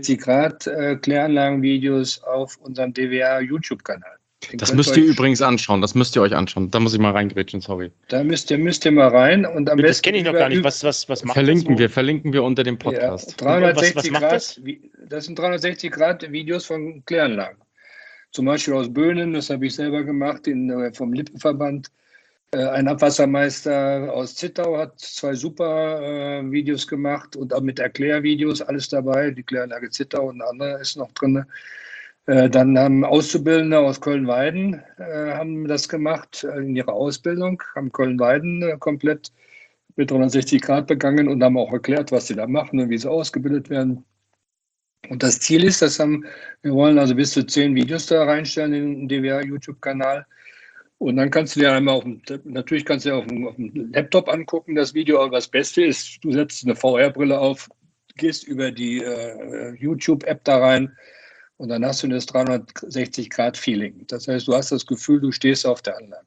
360-Grad-Kläranlagen-Videos auf unserem DWA-YouTube-Kanal. Das müsst ihr übrigens anschauen, da muss ich mal reingrätschen, sorry. Da müsst ihr mal rein und am besten... Das kenne ich noch gar nicht, was macht das? Verlinken wir unter dem Podcast. Ja, 360 Grad, das sind 360-Grad-Videos von Kläranlagen. Zum Beispiel aus Böhnen, das habe ich selber gemacht, vom Lippenverband. Ein Abwassermeister aus Zittau hat 2 super Videos gemacht und auch mit Erklärvideos, alles dabei. Die Kläranlage Zittau und eine andere ist noch drin. Dann haben Auszubildende aus Köln-Weiden haben das gemacht in ihrer Ausbildung, haben Köln-Weiden komplett mit 360 Grad begangen und haben auch erklärt, was sie da machen und wie sie ausgebildet werden. Und das Ziel ist, wir wollen also bis zu 10 Videos da reinstellen in den DWA-YouTube-Kanal. Und dann kannst du dir einmal natürlich kannst du dir auf dem Laptop angucken, das Video, aber das Beste ist, du setzt eine VR-Brille auf, gehst über die YouTube-App da rein und dann hast du das 360-Grad-Feeling. Das heißt, du hast das Gefühl, du stehst auf der Anlage.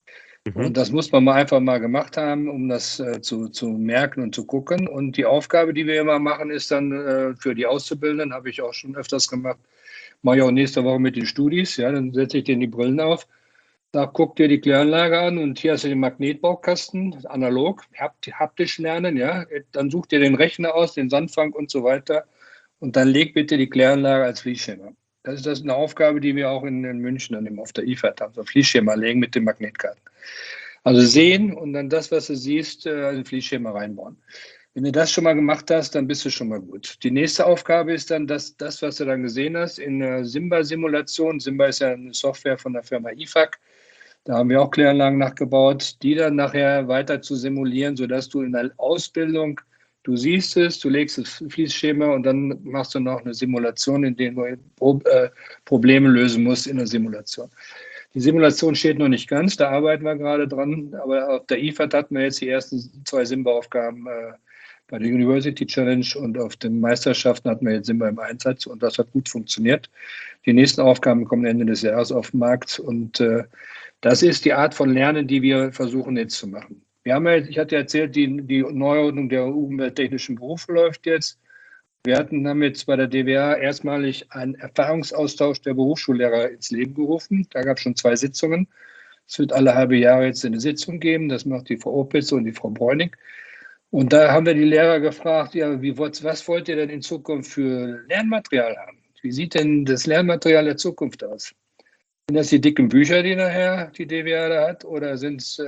Und das muss man einfach mal gemacht haben, um das zu merken und zu gucken. Und die Aufgabe, die wir immer machen, ist dann für die Auszubildenden, habe ich auch schon öfters gemacht, mache ich auch nächste Woche mit den Studis, ja, dann setze ich denen die Brillen auf. Da guck dir die Kläranlage an und hier hast du den Magnetbaukasten, analog, haptisch lernen, ja. Dann such dir den Rechner aus, den Sandfang und so weiter und dann leg bitte die Kläranlage als Fließschema. Das ist eine Aufgabe, die wir auch in München dann auf der IFAD haben, so Fließschema legen mit den Magnetkarten. Also sehen und dann das, was du siehst, ein Fließschema reinbauen. Wenn du das schon mal gemacht hast, dann bist du schon mal gut. Die nächste Aufgabe ist dann, das, was du dann gesehen hast, in der Simba-Simulation. Simba ist ja eine Software von der Firma IFAC. Da haben wir auch Kläranlagen nachgebaut, die dann nachher weiter zu simulieren, sodass du in der Ausbildung, du siehst es, du legst das Fließschema und dann machst du noch eine Simulation, in der du Probleme lösen musst in der Simulation. Die Simulation steht noch nicht ganz, da arbeiten wir gerade dran, aber auf der IFAD hatten wir jetzt die ersten 2 Simba-Aufgaben bei der University Challenge und auf den Meisterschaften hatten wir jetzt Simba im Einsatz und das hat gut funktioniert. Die nächsten Aufgaben kommen Ende des Jahres auf den Markt und das ist die Art von Lernen, die wir versuchen jetzt zu machen. Wir haben ja, ich hatte erzählt, die Neuordnung der umwelttechnischen Berufe läuft jetzt. Haben jetzt bei der DWA erstmalig einen Erfahrungsaustausch der Berufsschullehrer ins Leben gerufen. Da gab es schon 2 Sitzungen. Es wird alle halbe Jahre jetzt eine Sitzung geben. Das macht die Frau Opitz und die Frau Bräunig. Und da haben wir die Lehrer gefragt, ja, was wollt ihr denn in Zukunft für Lernmaterial haben? Wie sieht denn das Lernmaterial der Zukunft aus? Sind das die dicken Bücher, die nachher die DWA da hat? Oder sind es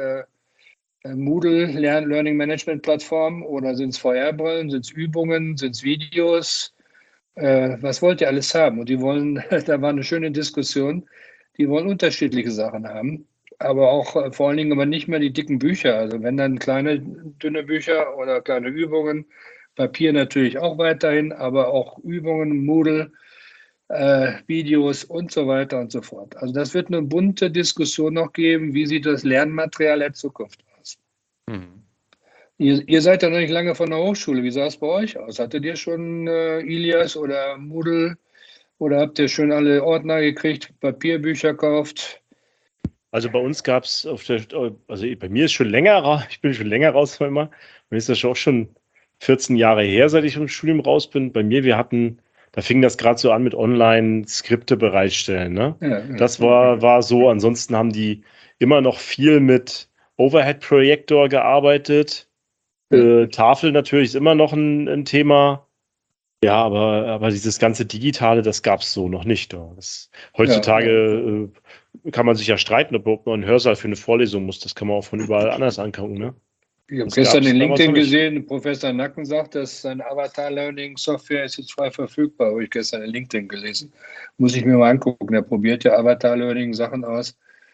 Moodle, Learning Management Plattform? Oder sind es VR-Brillen? Sind es Übungen? Sind es Videos? Was wollt ihr alles haben? Und da war eine schöne Diskussion, die wollen unterschiedliche Sachen haben. Aber auch vor allen Dingen aber nicht mehr die dicken Bücher. Also wenn dann kleine, dünne Bücher oder kleine Übungen, Papier natürlich auch weiterhin, aber auch Übungen, Moodle, Videos und so weiter und so fort. Also das wird eine bunte Diskussion noch geben, wie sieht das Lernmaterial der Zukunft aus. Ihr seid ja noch nicht lange von der Hochschule, wie sah es bei euch aus? Hattet ihr schon Ilias oder Moodle oder habt ihr schon alle Ordner gekriegt, Papierbücher gekauft? Also bei uns gab es bei mir ist schon länger, ich bin schon länger raus, bei mir ist das auch schon 14 Jahre her, seit ich vom Studium raus bin. Bei mir, da fing das gerade so an mit Online-Skripte bereitstellen. Ne? Ja. Das war so. Ansonsten haben die immer noch viel mit Overhead-Projektor gearbeitet. Tafel natürlich ist immer noch ein Thema. Ja, aber dieses ganze Digitale, das gab es so noch nicht. Heutzutage kann man sich ja streiten, ob man einen Hörsaal für eine Vorlesung muss. Das kann man auch von überall anders angucken. Ne? Ich habe gestern in LinkedIn gesehen, Professor Nacken sagt, dass seine Avatar-Learning-Software ist jetzt frei verfügbar. Habe ich gestern in LinkedIn gelesen. Muss ich mir mal angucken. Er probiert ja Avatar-Learning-Sachen aus.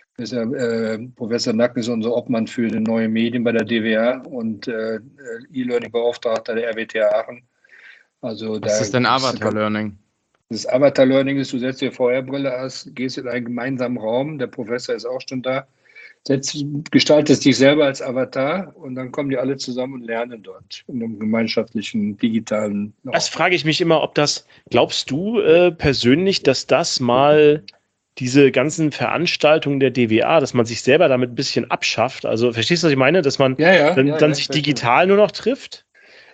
Professor Nacken ist unser Obmann für die neuen Medien bei der DWA und E-Learning-Beauftragter der RWTH Aachen. Also was ist denn Avatar-Learning? Das Avatar-Learning ist, du setzt dir VR-Brille aus, gehst in einen gemeinsamen Raum, der Professor ist auch schon da, gestaltest dich selber als Avatar und dann kommen die alle zusammen und lernen dort in einem gemeinschaftlichen, digitalen Raum. Das frage ich mich immer, glaubst du persönlich, dass das mal diese ganzen Veranstaltungen der DWA, dass man sich selber damit ein bisschen abschafft? Also verstehst du, was ich meine? Dass man dann sich digital nur noch trifft?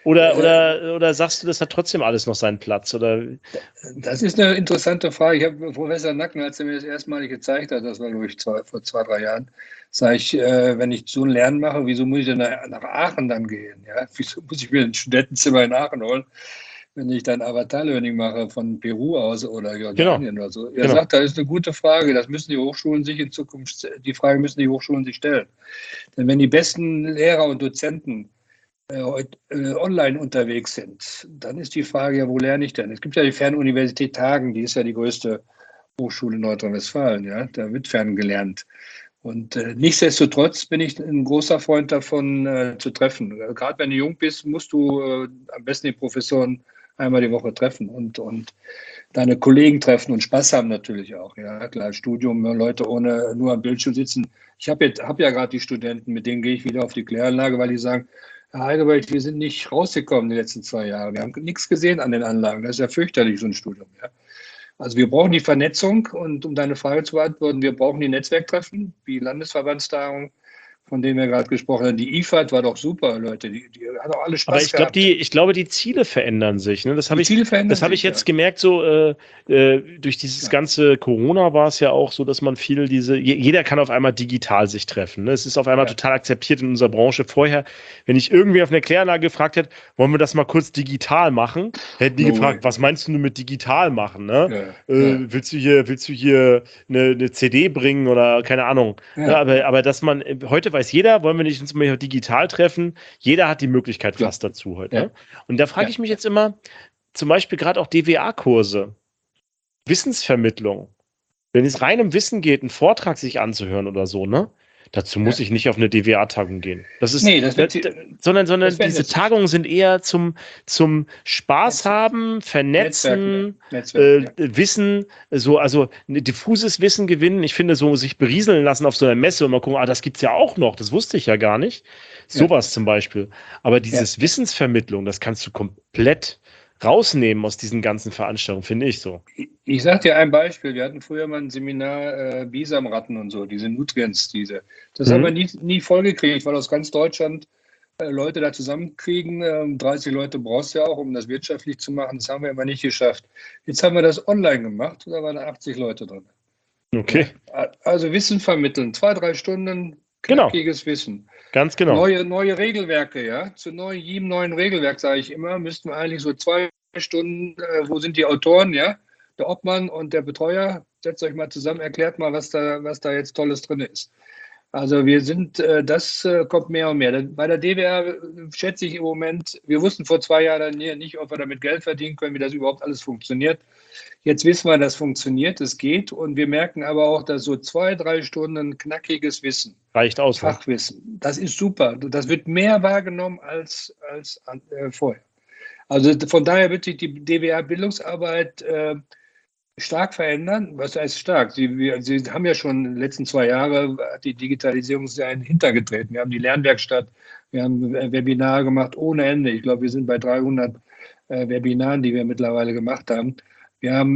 Oder sagst du, das hat trotzdem alles noch seinen Platz? Oder? Das ist eine interessante Frage. Ich habe Professor Nacken, als er mir das erstmalig gezeigt hat, das war, glaube ich, vor 2-3 Jahren, sage ich, wenn ich so ein Lernen mache, wieso muss ich denn nach Aachen dann gehen? Ja? Wieso muss ich mir ein Studentenzimmer in Aachen holen, wenn ich dann Avatar-Learning mache von Peru aus oder Jordanien oder so? Er sagt, das ist eine gute Frage. Das müssen die Hochschulen sich in Zukunft, die Frage müssen die Hochschulen sich stellen. Denn wenn die besten Lehrer und Dozenten online unterwegs sind, dann ist die Frage, ja, wo lerne ich denn? Es gibt ja die Fernuniversität Hagen, die ist ja die größte Hochschule in Nordrhein-Westfalen, ja, da wird ferngelernt. Und nichtsdestotrotz bin ich ein großer Freund davon, zu treffen. Gerade wenn du jung bist, musst du am besten die Professoren einmal die Woche treffen und deine Kollegen treffen und Spaß haben natürlich auch. Ja, klar, Studium, Leute ohne nur am Bildschirm sitzen. Ich hab ja gerade die Studenten, mit denen gehe ich wieder auf die Kläranlage, weil die sagen, Herr Heidelberg, wir sind nicht rausgekommen die letzten 2 Jahre. Wir haben nichts gesehen an den Anlagen. Das ist ja fürchterlich, so ein Studium. Ja. Also wir brauchen die Vernetzung und um deine Frage zu beantworten, wir brauchen die Netzwerktreffen, wie Landesverbandstagung, von denen wir gerade gesprochen haben. Die IFAD war doch super, Leute. Die hat auch alle Spaß Aber ich glaube, die Ziele verändern sich. Ne? Das habe ich jetzt gemerkt, so durch dieses ganze Corona war es ja auch so, dass man jeder kann auf einmal digital sich treffen. Ne? Es ist auf einmal total akzeptiert in unserer Branche. Vorher, wenn ich irgendwie auf einer Kläranlage gefragt hätte, wollen wir das mal kurz digital machen, hätten die gefragt, was meinst du mit digital machen? Ne? Willst du hier eine CD bringen oder keine Ahnung? Ja. Ne? Aber dass man heute weiß jeder, wollen wir nicht uns mal digital treffen? Jeder hat die Möglichkeit fast dazu heute. Ja. Ne? Und da frage ich mich jetzt immer, zum Beispiel gerade auch DWA-Kurse, Wissensvermittlung. Wenn es rein um Wissen geht, einen Vortrag sich anzuhören oder so, ne? Dazu muss ich nicht auf eine DWA-Tagung gehen. Sondern diese Tagungen sind eher zum Spaß haben, vernetzen, Wissen, also ein diffuses Wissen gewinnen. Ich finde, so sich berieseln lassen auf so einer Messe und mal gucken, das gibt's ja auch noch, das wusste ich ja gar nicht. Sowas zum Beispiel. Aber dieses Wissensvermittlung, das kannst du komplett rausnehmen aus diesen ganzen Veranstaltungen, finde ich so. Ich sage dir ein Beispiel. Wir hatten früher mal ein Seminar Bisamratten und so, diese Nutrients, Das haben wir nie vollgekriegt, weil aus ganz Deutschland Leute da zusammenkriegen. 30 Leute brauchst du ja auch, um das wirtschaftlich zu machen. Das haben wir immer nicht geschafft. Jetzt haben wir das online gemacht und da waren 80 Leute drin. Okay. Also Wissen vermitteln, 2-3 Stunden knackiges Wissen. Ganz genau. Neue Regelwerke, ja. Zu jedem neuen Regelwerk, sage ich immer, müssten wir eigentlich so 2 Stunden, wo sind die Autoren, ja? Der Obmann und der Betreuer, setzt euch mal zusammen, erklärt mal, was da jetzt Tolles drin ist. Also das kommt mehr und mehr. Bei der DWR schätze ich im Moment, wir wussten vor 2 Jahren nicht, ob wir damit Geld verdienen können, wie das überhaupt alles funktioniert. Jetzt wissen wir, das funktioniert, es geht und wir merken aber auch, dass so 2-3 Stunden knackiges Wissen, reicht aus, Fachwissen, das ist super. Das wird mehr wahrgenommen als vorher. Also von daher wird sich die DWR-Bildungsarbeit stark verändern. Was heißt stark? Sie haben ja schon in den letzten 2 Jahren die Digitalisierung hintergetreten. Wir haben die Lernwerkstatt, wir haben Webinare gemacht ohne Ende. Ich glaube, wir sind bei 300 Webinaren, die wir mittlerweile gemacht haben. Wir haben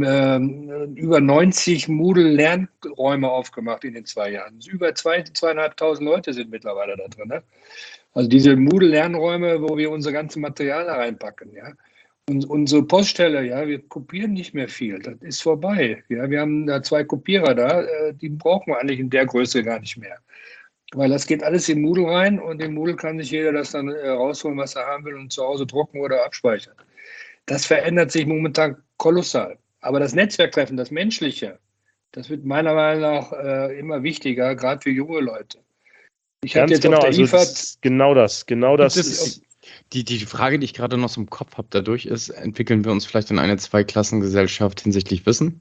über 90 Moodle-Lernräume aufgemacht in den 2 Jahren. Über 2.500 Leute sind mittlerweile da drin. Ne? Also diese Moodle-Lernräume, wo wir unser ganzes Material reinpacken. Ja? Und unsere Poststelle, ja, wir kopieren nicht mehr viel. Das ist vorbei. Ja? Wir haben da 2 Kopierer da, die brauchen wir eigentlich in der Größe gar nicht mehr. Weil das geht alles in Moodle rein und in Moodle kann sich jeder das dann rausholen, was er haben will und zu Hause drucken oder abspeichern. Das verändert sich momentan kolossal. Aber das Netzwerktreffen, das Menschliche, das wird meiner Meinung nach immer wichtiger, gerade für junge Leute. Ich hatte jetzt auf der IFAD... Genau das ist... Die Frage, die ich gerade noch so im Kopf habe, dadurch ist, entwickeln wir uns vielleicht in eine Zweiklassengesellschaft hinsichtlich Wissen?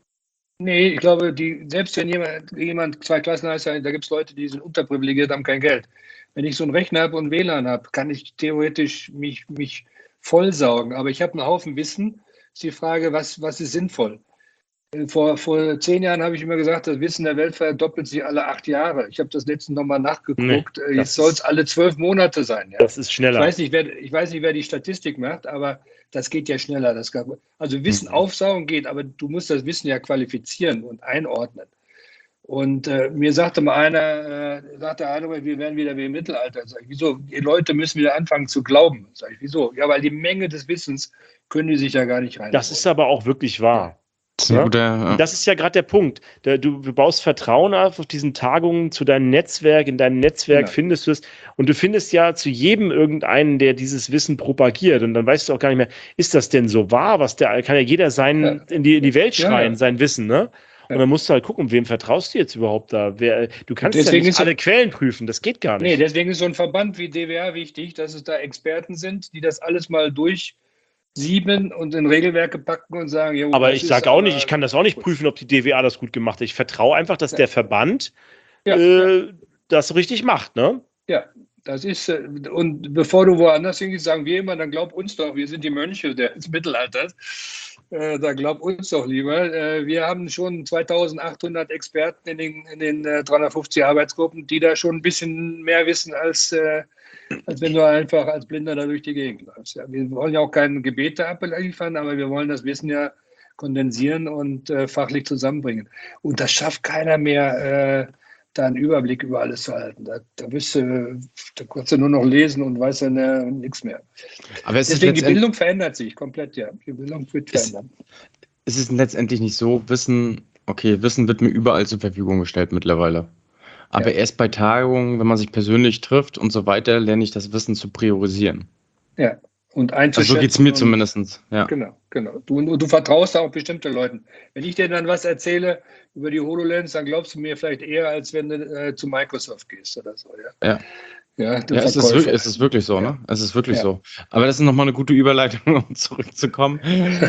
Nee, ich glaube, selbst wenn jemand 2 Klassen heißt, da gibt es Leute, die sind unterprivilegiert, haben kein Geld. Wenn ich so einen Rechner habe und WLAN habe, kann ich theoretisch mich vollsaugen. Aber ich habe einen Haufen Wissen. Ist die Frage, was ist sinnvoll? Vor 10 Jahren habe ich immer gesagt, das Wissen der Welt verdoppelt sich alle 8 Jahre. Ich habe das letzte nochmal nachgeguckt. Jetzt soll es alle 12 Monate sein. Ja? Das ist schneller. Ich weiß nicht, wer die Statistik macht, aber das geht ja schneller. Also Wissen aufsaugen geht, aber du musst das Wissen ja qualifizieren und einordnen. Und mir sagte mal einer, wir werden wieder wie im Mittelalter. Sag ich, wieso? Die Leute müssen wieder anfangen zu glauben. Sag ich, wieso? Ja, weil die Menge des Wissens können die sich ja gar nicht rein. Das ist aber auch wirklich wahr. Ja? Das ist ja gerade der Punkt. Du baust Vertrauen auf diesen Tagungen zu deinem Netzwerk. In deinem Netzwerk findest du es. Und du findest ja zu jedem irgendeinen, der dieses Wissen propagiert. Und dann weißt du auch gar nicht mehr, ist das denn so wahr? Kann ja jeder in die Welt schreien, sein Wissen, ne? Und dann musst du halt gucken, wem vertraust du jetzt überhaupt da? Du kannst ja nicht alle Quellen prüfen, das geht gar nicht. Nee, deswegen ist so ein Verband wie DWR wichtig, dass es da Experten sind, die das alles mal durchsieben und in Regelwerke packen und sagen, jo, aber ich sage auch nicht, ich kann das auch nicht prüfen, ob die DWR das gut gemacht hat. Ich vertraue einfach, dass der Verband das richtig macht, ne? Ja, Das ist, und bevor du woanders hingehst, sagen wir immer, dann glaub uns doch, wir sind die Mönche des Mittelalters. Da glaub uns doch lieber. Wir haben schon 2800 Experten in den 350 Arbeitsgruppen, die da schon ein bisschen mehr wissen, als wenn du einfach als Blinder da durch die Gegend läufst. Ja, wir wollen ja auch keine Gebete abliefern, aber wir wollen das Wissen ja kondensieren und fachlich zusammenbringen. Und das schafft keiner mehr, da einen Überblick über alles zu halten. Da kannst du nur noch lesen und weißt dann nichts mehr. Aber Deswegen, die Bildung verändert sich komplett, ja. Die Bildung wird verändern. Es ist letztendlich nicht so, Wissen wird mir überall zur Verfügung gestellt mittlerweile. Aber erst bei Tagungen, wenn man sich persönlich trifft und so weiter, lerne ich das Wissen zu priorisieren. Ja, und einzuschätzen. Also so geht es mir zumindest. Ja. Genau. Du vertraust auch bestimmten Leuten. Wenn ich dir dann was erzähle über die HoloLens, dann glaubst du mir vielleicht eher, als wenn du zu Microsoft gehst oder so. Ja, es ist wirklich so, ne? Es ist wirklich so. Aber das ist nochmal eine gute Überleitung, um zurückzukommen.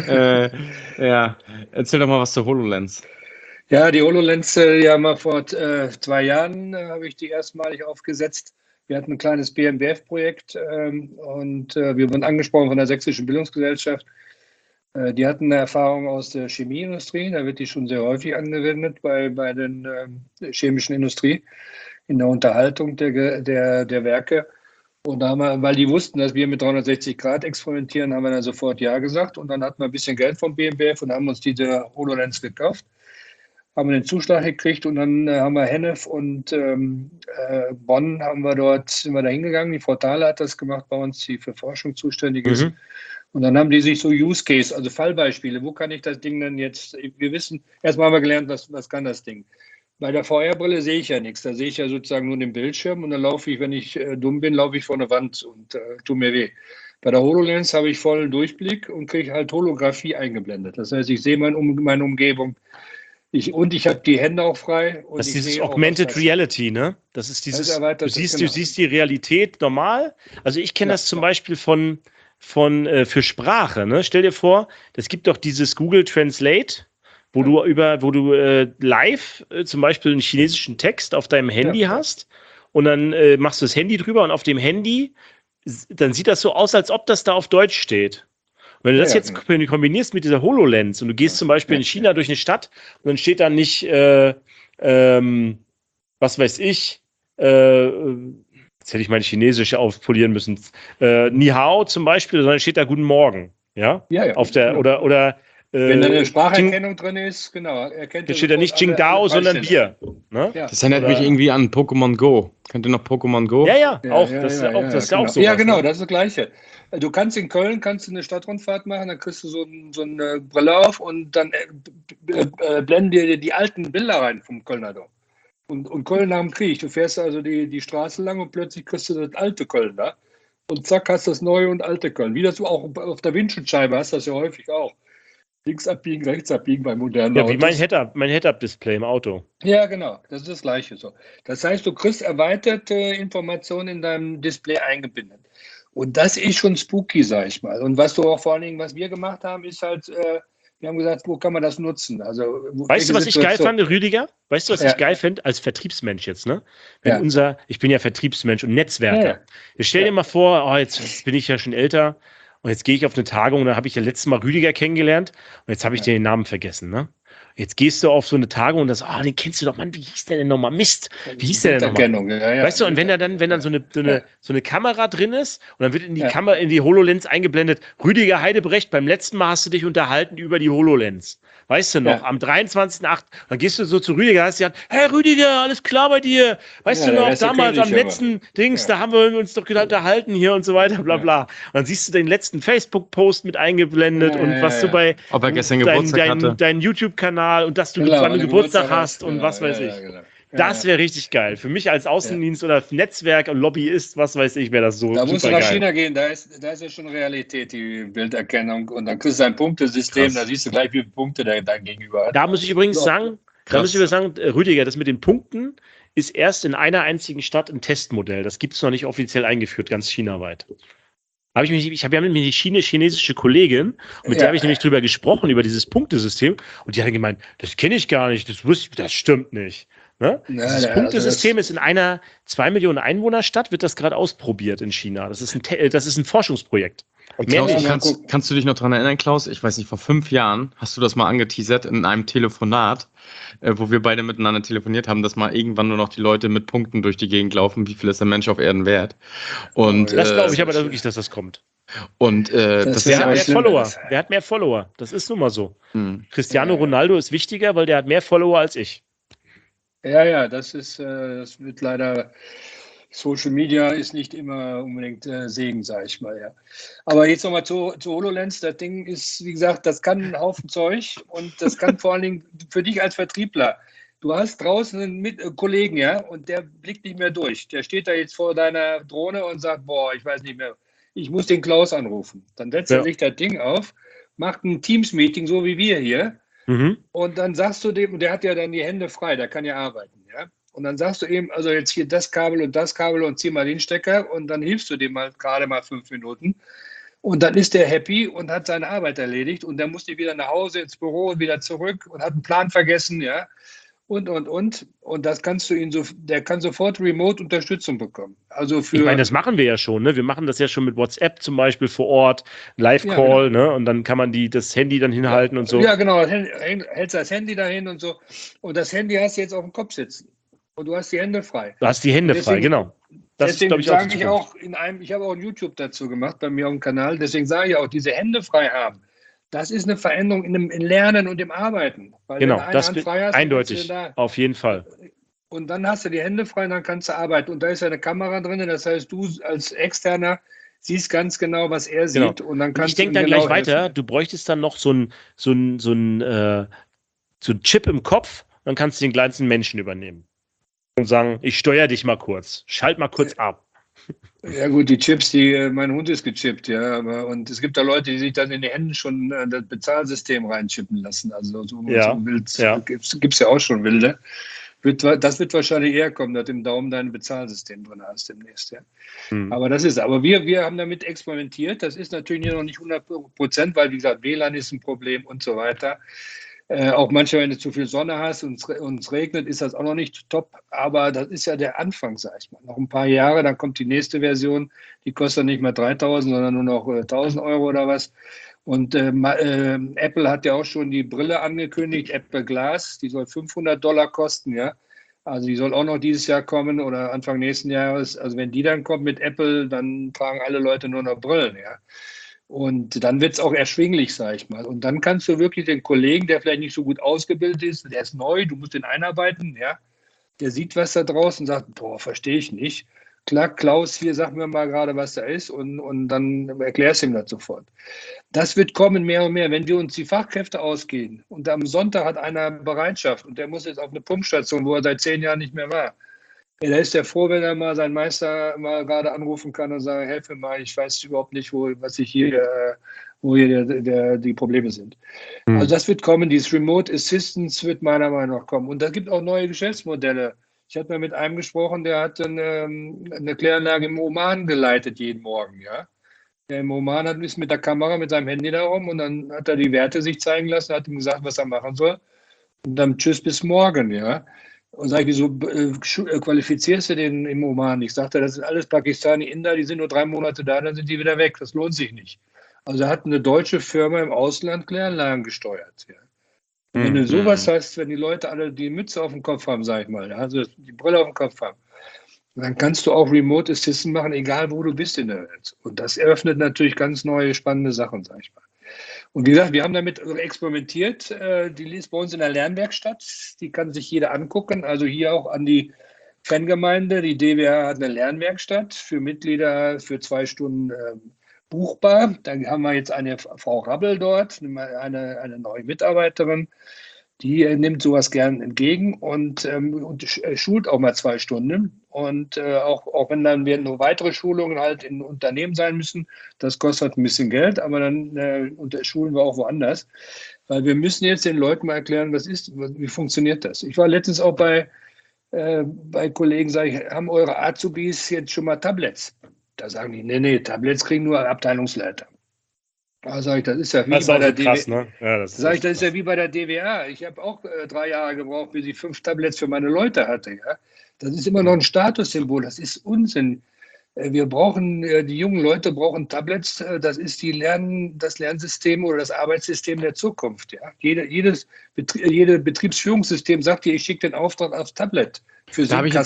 Erzähl doch mal was zur HoloLens. Ja, die HoloLens, mal vor 2 Jahren habe ich die erstmalig aufgesetzt. Wir hatten ein kleines BMBF-Projekt und wir wurden angesprochen von der Sächsischen Bildungsgesellschaft. Die hatten eine Erfahrung aus der Chemieindustrie, da wird die schon sehr häufig angewendet bei den chemischen Industrie in der Unterhaltung der Werke. Und da haben wir, weil die wussten, dass wir mit 360 Grad experimentieren, haben wir dann sofort Ja gesagt. Und dann hatten wir ein bisschen Geld vom BMBF und haben uns diese HoloLens gekauft. Haben wir den Zuschlag gekriegt und dann haben wir Hennef und Bonn sind wir da hingegangen. Die Frau Thaler hat das gemacht bei uns, die für Forschung zuständig ist. Und dann haben die sich so Use Case, also Fallbeispiele, wo kann ich das Ding denn jetzt, wir wissen, erstmal haben wir gelernt, was kann das Ding. Bei der VR-Brille sehe ich ja nichts, da sehe ich ja sozusagen nur den Bildschirm und dann laufe ich, wenn ich dumm bin, laufe ich vor eine Wand und tut mir weh. Bei der HoloLens habe ich vollen Durchblick und kriege halt Holographie eingeblendet. Das heißt, ich sehe meine Umgebung. Ich habe die Hände auch frei. Und das ist dieses Augmented Reality, ne? Das ist dieses, du siehst die Realität normal. Also ich kenne das zum Beispiel für Sprache, ne? Stell dir vor, es gibt doch dieses Google Translate, wo du live zum Beispiel einen chinesischen Text auf deinem Handy hast und dann machst du das Handy drüber und auf dem Handy, dann sieht das so aus, als ob das da auf Deutsch steht. Wenn du das jetzt kombinierst mit dieser HoloLens und du gehst zum Beispiel in China durch eine Stadt und dann steht da nicht, was weiß ich, jetzt hätte ich mein Chinesisch aufpolieren müssen, Ni Hao zum Beispiel, sondern steht da Guten Morgen. Ja? Auf der, oder wenn da eine Spracherkennung drin ist, genau. Da steht da nicht Jingdao, sondern Bier. Ne? Ja. Das erinnert mich irgendwie an Pokémon Go. Kennt ihr noch Pokémon Go? Ja, auch. Das ist ja auch so. Ja, genau, das ist das Gleiche. Du kannst in Köln eine Stadtrundfahrt machen, dann kriegst du so eine Brille auf und dann blenden dir die alten Bilder rein vom Kölner Dom. Und Köln nach dem Krieg. Du fährst also die Straße lang und plötzlich kriegst du das alte Köln da. Und zack, hast du das neue und alte Köln. Wie das du auch auf der Windschutzscheibe hast, das ja häufig auch. Links abbiegen, rechts abbiegen bei modernen Autos. Ja, wie mein Head-Up-Display im Auto. Ja, genau. Das ist das Gleiche so. Das heißt, du kriegst erweiterte Informationen in deinem Display eingebindet. Und das ist schon spooky, sag ich mal. Und was wir gemacht haben, ist halt, wir haben gesagt, wo kann man das nutzen? Also, weißt du, was ich geil fand, Rüdiger? Weißt du, was ich geil finde als Vertriebsmensch jetzt, ne? Ich bin ja Vertriebsmensch und Netzwerker. Stell dir mal vor, jetzt bin ich ja schon älter und jetzt gehe ich auf eine Tagung und dann habe ich ja letztes Mal Rüdiger kennengelernt und jetzt habe ich den Namen vergessen, ne? Jetzt gehst du auf so eine Tagung und den kennst du doch, Mann, wie hieß der denn nochmal? Mist, wie hieß der denn nochmal? Weißt du, und wenn dann so eine Kamera drin ist und dann wird in die HoloLens eingeblendet, Rüdiger Heidebrecht, beim letzten Mal hast du dich unterhalten über die HoloLens. Weißt du noch, am 23.08., dann gehst du so zu Rüdiger, hast gesagt, hey Rüdiger, alles klar bei dir? Weißt du noch, damals am letzten Dings, da haben wir uns doch unterhalten hier und so weiter, bla bla. Und dann siehst du den letzten Facebook-Post mit eingeblendet und was du bei ob er gestern Geburtstag hatte. Dein YouTube-Kanal und dass du wann du Geburtstag hast und was weiß ich. Genau. Das wäre richtig geil. Für mich als Außendienst oder Netzwerk und Lobbyist, was weiß ich, wäre das so. Da musst du nach China gehen, da ist ja schon Realität, die Bilderkennung. Und dann kriegst du ein Punktesystem, da siehst du gleich, wie viele Punkte der dein Gegenüber hat. Da muss ich übrigens sagen, Rüdiger, das mit den Punkten ist erst in einer einzigen Stadt ein Testmodell. Das gibt es noch nicht offiziell eingeführt, ganz chinaweit. Ich habe ja mit mir die chinesische Kollegin, und mit der habe ich nämlich drüber gesprochen, über dieses Punktesystem, und die hat gemeint, das kenne ich gar nicht, das stimmt nicht. Ne? Ja, Dieses also Punktesystem ist in einer 2 Millionen Einwohnerstadt, wird das gerade ausprobiert in China. Das ist ein Forschungsprojekt. Mehr Klaus, nicht. kannst du dich noch dran erinnern, Klaus? Ich weiß nicht, vor 5 Jahren hast du das mal angeteasert in einem Telefonat, wo wir beide miteinander telefoniert haben, dass mal irgendwann nur noch die Leute mit Punkten durch die Gegend laufen. Wie viel ist der Mensch auf Erden wert? Und Das glaube ich aber wirklich, dass das kommt. das wäre ist ja aber Mehr schlimm, Follower. Wer hat mehr Follower? Das ist nun mal so. Cristiano Ja. Ronaldo ist wichtiger, weil der hat mehr Follower als ich. Ja, das wird leider, Social Media ist nicht immer unbedingt Segen, sage ich mal, ja. Aber jetzt nochmal zu HoloLens, das Ding ist, wie gesagt, das kann einen Haufen Zeug und das kann vor allen Dingen für dich als Vertriebler. Du hast draußen einen Kollegen, ja, und der blickt nicht mehr durch. Der steht da jetzt vor deiner Drohne und sagt, boah, ich weiß nicht mehr, ich muss den Klaus anrufen. Dann setzt er sich das Ding auf, macht ein Teams-Meeting, so wie wir hier. Mhm. Und dann sagst du dem, und der hat ja dann die Hände frei, der kann ja arbeiten, ja. Und dann sagst du ihm, also jetzt hier das Kabel und zieh mal den Stecker und dann hilfst du dem mal gerade mal 5 Minuten. Und dann ist der happy und hat seine Arbeit erledigt und dann muss die wieder nach Hause ins Büro und wieder zurück und hat einen Plan vergessen, ja. Und. Und das kannst du der kann sofort Remote-Unterstützung bekommen. Also Ich meine, das machen wir ja schon, ne? Wir machen das ja schon mit WhatsApp zum Beispiel vor Ort, Live-Call, Ja, genau. Ne? Und dann kann man das Handy dann hinhalten und so. Ja, genau, hältst das Handy dahin und so. Und das Handy hast du jetzt auf dem Kopf sitzen. Und du hast die Hände frei. Du hast die Hände frei, genau. Das ist, glaube Deswegen ich, auch die sage ich Zukunft. auch ich habe auch ein YouTube dazu gemacht bei mir auf dem Kanal, deswegen sage ich auch, diese Hände frei haben, das ist eine Veränderung im Lernen und im Arbeiten. Weil wenn du Genau, eine das Hand wird frei hast, dann kannst du eindeutig, da. auf jeden Fall. Und dann hast du die Hände frei, dann kannst du arbeiten. Und da ist ja eine Kamera drin, das heißt, du als Externer siehst ganz genau, was er Genau. sieht. Und dann Und ich kannst du denke ihm dann genau gleich weiter, helfen. du bräuchtest dann noch so ein Chip im Kopf, dann kannst du den kleinsten Menschen übernehmen und sagen, ich steuere dich mal kurz, schalt mal kurz ab. Ja gut, die Chips, mein Hund ist gechippt, ja, und es gibt da Leute, die sich dann in die Hände schon das Bezahlsystem reinchippen lassen. Also so Ja, wild ja. gibt's ja auch schon wilde. Das wird wahrscheinlich eher kommen, dass du im Daumen dein Bezahlsystem drin hast demnächst, ja. Hm. Aber wir haben damit experimentiert. Das ist natürlich noch nicht 100%, weil, wie gesagt, WLAN ist ein Problem und so weiter. Auch manchmal, wenn du zu viel Sonne hast und es regnet, ist das auch noch nicht top. Aber das ist ja der Anfang, sag ich mal. Noch ein paar Jahre, dann kommt die nächste Version. Die kostet nicht mehr 3.000, sondern nur noch 1.000 Euro oder was. Und Apple hat ja auch schon die Brille angekündigt, Apple Glass. Die soll $500 kosten, ja. Also die soll auch noch dieses Jahr kommen oder Anfang nächsten Jahres. Also wenn die dann kommt mit Apple, dann tragen alle Leute nur noch Brillen, ja. Und dann wird es auch erschwinglich, sage ich mal. Und dann kannst du wirklich den Kollegen, der vielleicht nicht so gut ausgebildet ist, der ist neu, du musst den einarbeiten, ja, der sieht was da draußen und sagt, boah, verstehe ich nicht. Klar, Klaus, hier sag mir mal gerade, was da ist und dann erklärst du ihm das sofort. Das wird kommen mehr und mehr, wenn wir uns die Fachkräfte ausgehen und am Sonntag hat einer Bereitschaft und der muss jetzt auf eine Pumpstation, wo er seit 10 Jahren nicht mehr war. Ja, da ist der froh, wenn er mal seinen Meister mal gerade anrufen kann und sagen, helfe mir mal, ich weiß überhaupt nicht, wo hier die Probleme sind. Hm. Also das wird kommen, dieses Remote Assistance wird meiner Meinung nach kommen. Und da gibt auch neue Geschäftsmodelle. Ich hatte mal mit einem gesprochen, der hat eine Kläranlage im Oman geleitet jeden Morgen, ja. Der im Oman ist mit der Kamera, mit seinem Handy da rum und dann hat er die Werte sich zeigen lassen, hat ihm gesagt, was er machen soll. Und dann tschüss bis morgen, ja. Und sage ich, wieso qualifizierst du den im Oman? Ich sagte, das sind alles Pakistani, Inder, die sind nur 3 Monate da, dann sind die wieder weg. Das lohnt sich nicht. Also er hat eine deutsche Firma im Ausland Kläranlagen gesteuert. Ja. Und wenn du sowas hast, wenn die Leute alle die Mütze auf dem Kopf haben, sage ich mal, also die Brille auf dem Kopf haben, dann kannst du auch Remote Assistant machen, egal wo du bist in der Welt. Und das eröffnet natürlich ganz neue, spannende Sachen, sage ich mal. Und wie gesagt, wir haben damit experimentiert. Die ist bei uns in der Lernwerkstatt. Die kann sich jeder angucken. Also hier auch an die Fangemeinde. Die DWH hat eine Lernwerkstatt für Mitglieder für 2 Stunden buchbar. Dann haben wir jetzt eine Frau Rabbel dort, eine neue Mitarbeiterin. Die nimmt sowas gern entgegen und schult auch mal 2 Stunden. Und auch wenn dann wir nur weitere Schulungen halt in Unternehmen sein müssen, das kostet ein bisschen Geld, aber dann schulen wir auch woanders. Weil wir müssen jetzt den Leuten mal erklären, wie funktioniert das. Ich war letztens auch bei Kollegen, sage ich, haben eure Azubis jetzt schon mal Tablets? Da sagen die, nee, Tablets kriegen nur Abteilungsleiter. Da sage ich, das ist ja wie Das ist bei auch der so krass, DWA. ne? Ja, das ist Sag ich, echt das ist ja krass. wie bei der DWA. Ich habe auch 3 Jahre gebraucht, bis ich 5 Tablets für meine Leute hatte. Ja? Das ist immer noch ein Statussymbol. Das ist Unsinn. Wir brauchen, die jungen Leute brauchen Tablets. Das ist das Lernsystem oder das Arbeitssystem der Zukunft. Ja? Jede Betriebsführungssystem sagt dir, ich schicke den Auftrag aufs Tablet für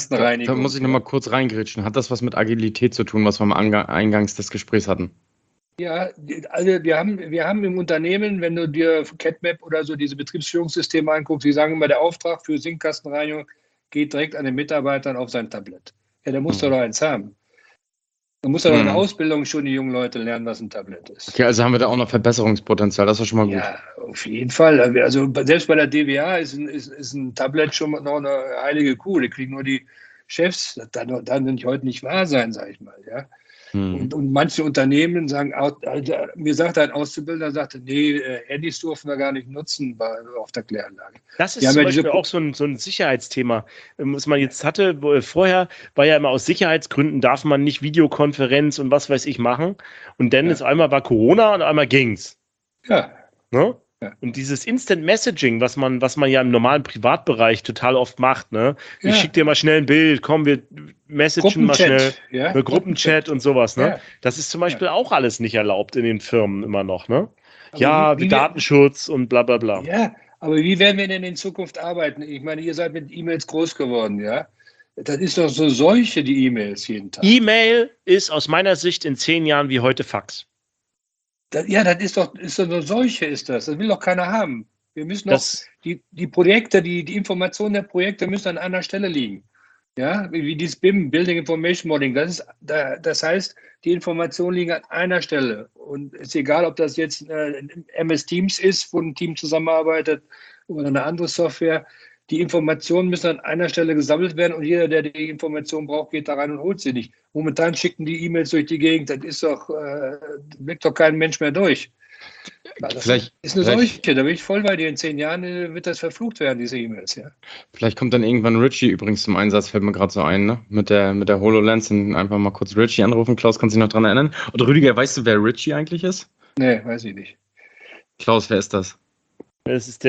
Da muss Siebkastenreinigung. ich nochmal kurz reingrätschen. Hat das was mit Agilität zu tun, was wir am Eingangs des Gesprächs hatten? Ja, also wir haben im Unternehmen, wenn du dir CatMap oder so diese Betriebsführungssysteme anguckst, die sagen immer, der Auftrag für Sinkkastenreinigung geht direkt an den Mitarbeitern auf sein Tablet. Ja, der muss doch Mhm. eins haben. Da muss doch in der Mhm. Ausbildung schon die jungen Leute lernen, was ein Tablet ist. Okay, also haben wir da auch noch Verbesserungspotenzial. Das ist schon mal gut. Ja, auf jeden Fall. Also selbst bei der DWA ist ein Tablet schon noch eine heilige Kuh. Die kriegen nur die Chefs. Das kann nicht heute nicht wahr sein, sage ich mal. Ja. Mhm. Und manche Unternehmen sagen, also, mir sagte ein Auszubildender, nee, Handys dürfen wir gar nicht nutzen auf der Kläranlage. Das Die ist haben zum ja Beispiel auch so ein Sicherheitsthema, was man jetzt hatte. Vorher war ja immer aus Sicherheitsgründen darf man nicht Videokonferenz und was weiß ich machen. Und dann ist einmal war Corona und einmal ging's. Ja, Ne? Ja. Und dieses Instant Messaging, was man ja im normalen Privatbereich total oft macht, ne? Ich Ja. schicke dir mal schnell ein Bild, komm, wir messagen mal schnell, ja, Gruppenchat und sowas, ne? Ja. Das ist zum Beispiel auch alles nicht erlaubt in den Firmen immer noch, ne? Aber Ja, wie Datenschutz und bla bla bla. Ja, aber wie werden wir denn in Zukunft arbeiten? Ich meine, ihr seid mit E-Mails groß geworden, ja? Das ist doch so Seuche, die E-Mails jeden Tag. E-Mail ist aus meiner Sicht in 10 Jahren wie heute Fax. Das ist doch eine Seuche, ist das. Das will doch keiner haben. Wir müssen doch, Das, die Projekte, die Informationen der Projekte müssen an einer Stelle liegen. Ja, wie dieses BIM, Building Information Modeling. Das heißt, die Informationen liegen an einer Stelle. Und es ist egal, ob das jetzt MS Teams ist, wo ein Team zusammenarbeitet, oder eine andere Software. Die Informationen müssen an einer Stelle gesammelt werden und jeder, der die Information braucht, geht da rein und holt sie nicht. Momentan schicken die E-Mails durch die Gegend, das ist doch, blickt doch kein Mensch mehr durch. Das ist eine Seuche, da bin ich voll bei dir. In 10 Jahren wird das verflucht werden, diese E-Mails. Ja. Vielleicht kommt dann irgendwann Richie übrigens zum Einsatz, fällt mir gerade so ein, ne? Mit der HoloLens und einfach mal kurz Richie anrufen. Klaus, kannst du dich noch dran erinnern? Und Rüdiger, weißt du, wer Richie eigentlich ist? Nee, weiß ich nicht. Klaus, wer ist das? es ist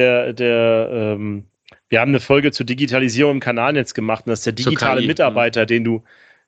wir haben eine Folge zur Digitalisierung im Kanalnetz gemacht und das ist der digitale KI, Mitarbeiter, den du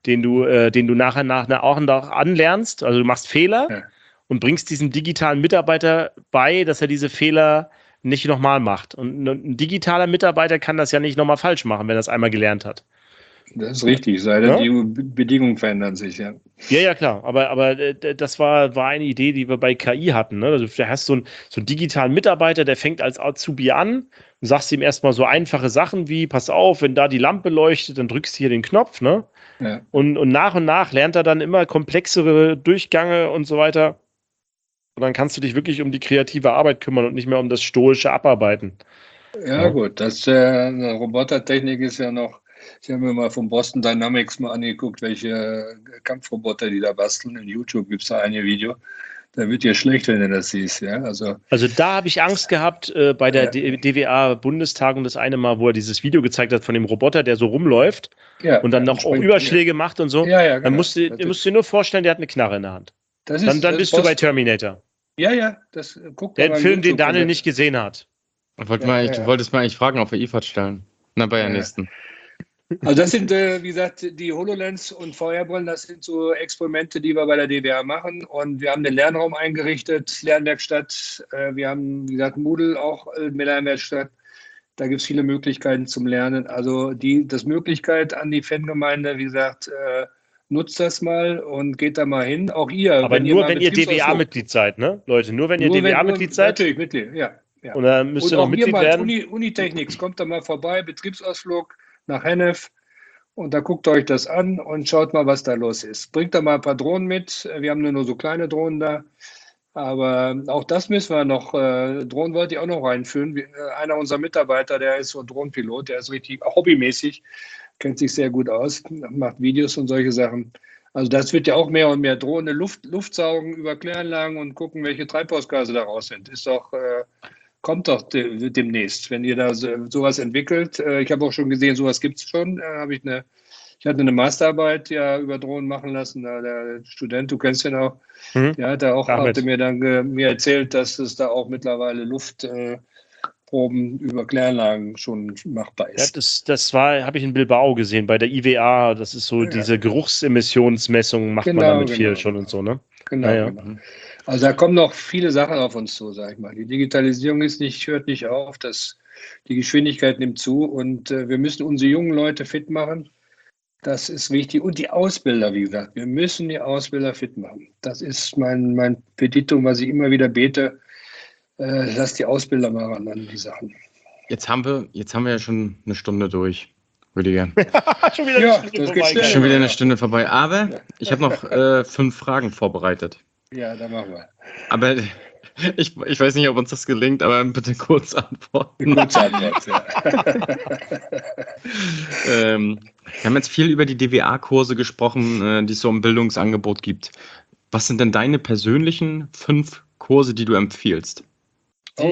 nachher auch noch anlernst. Also du machst Fehler und bringst diesem digitalen Mitarbeiter bei, dass er diese Fehler nicht nochmal macht. Und ein digitaler Mitarbeiter kann das ja nicht nochmal falsch machen, wenn er es einmal gelernt hat. Das ist richtig, sei denn die Bedingungen verändern sich, ja. Ja, klar, aber das war eine Idee, die wir bei KI hatten. Ne? Also du hast so einen digitalen Mitarbeiter, der fängt als Azubi an, du sagst ihm erstmal so einfache Sachen wie, pass auf, wenn da die Lampe leuchtet, dann drückst du hier den Knopf, ne? Ja. Und nach lernt er dann immer komplexere Durchgänge und so weiter. Und dann kannst du dich wirklich um die kreative Arbeit kümmern und nicht mehr um das stoische Abarbeiten. Ja, gut, eine Robotertechnik ist ja noch. Ich habe mir mal von Boston Dynamics mal angeguckt, welche Kampfroboter die da basteln. In YouTube gibt es da ein Video. Da wird dir schlecht, wenn du das siehst. Ja? Also da habe ich Angst gehabt bei der DWA-Bundestagung das eine Mal, wo er dieses Video gezeigt hat von dem Roboter, der so rumläuft und dann noch auch Überschläge macht und so. Ja, genau. Dann musst du dir nur vorstellen, der hat eine Knarre in der Hand. Dann bist du bei Terminator. Ja, Den Film, den Daniel nicht gesehen hat. Du wolltest mal eigentlich fragen, ob wir IFAD stellen. Na, bei der nächsten. Also das sind, wie gesagt, die HoloLens und VR-Brillen, das sind so Experimente, die wir bei der DWA machen. Und wir haben den Lernraum eingerichtet, Lernwerkstatt. Wir haben, wie gesagt, Moodle auch mit Lernwerkstatt. Da gibt es viele Möglichkeiten zum Lernen. Also das Möglichkeit an die Fangemeinde, wie gesagt, nutzt das mal und geht da mal hin. Auch ihr. Aber nur, wenn ihr DWA-Mitglied seid, ne? Leute, nur wenn ihr DWA-Mitglied seid. Natürlich, Mitglied, ja. Und dann müsst ihr noch Mitglied werden. Unitechnics, kommt da mal vorbei, Betriebsausflug nach Hennef und da guckt euch das an und schaut mal, was da los ist. Bringt da mal ein paar Drohnen mit. Wir haben nur so kleine Drohnen da. Aber auch das müssen wir noch, Drohnen wollte ich auch noch reinführen. Einer unserer Mitarbeiter, der ist so Drohnenpilot, der ist richtig hobbymäßig, kennt sich sehr gut aus, macht Videos und solche Sachen. Also das wird ja auch mehr und mehr Drohnen, Luft saugen über Kläranlagen und gucken, welche Treibhausgase da raus sind. Kommt doch demnächst, wenn ihr da sowas entwickelt. Ich habe auch schon gesehen, sowas gibt es schon. Ich Ich hatte eine Masterarbeit ja über Drohnen machen lassen. Der Student, du kennst ihn auch, der hatte mir dann mir erzählt, dass es da auch mittlerweile Luftproben über Kläranlagen schon machbar ist. Ja, habe ich in Bilbao gesehen, bei der IWA. Das ist so diese Geruchsemissionsmessung macht man damit viel schon und so, ne? Genau. Also da kommen noch viele Sachen auf uns zu, sag ich mal. Die Digitalisierung hört nicht auf, die Geschwindigkeit nimmt zu und wir müssen unsere jungen Leute fit machen. Das ist wichtig. Und die Ausbilder, wie gesagt, wir müssen die Ausbilder fit machen. Das ist mein Petitum, was ich immer wieder bete. Lass die Ausbilder mal ran an die Sachen. Jetzt haben wir ja schon eine Stunde durch, Rüdiger. Schon wieder eine Stunde vorbei. Aber ich habe noch 5 Fragen vorbereitet. Ja, da machen wir. Aber ich weiß nicht, ob uns das gelingt, aber bitte kurz antworten. Kurz Antwort, ja. Wir haben jetzt viel über die DWA-Kurse gesprochen, die es so im Bildungsangebot gibt. Was sind denn deine persönlichen 5 Kurse, die du empfiehlst? Die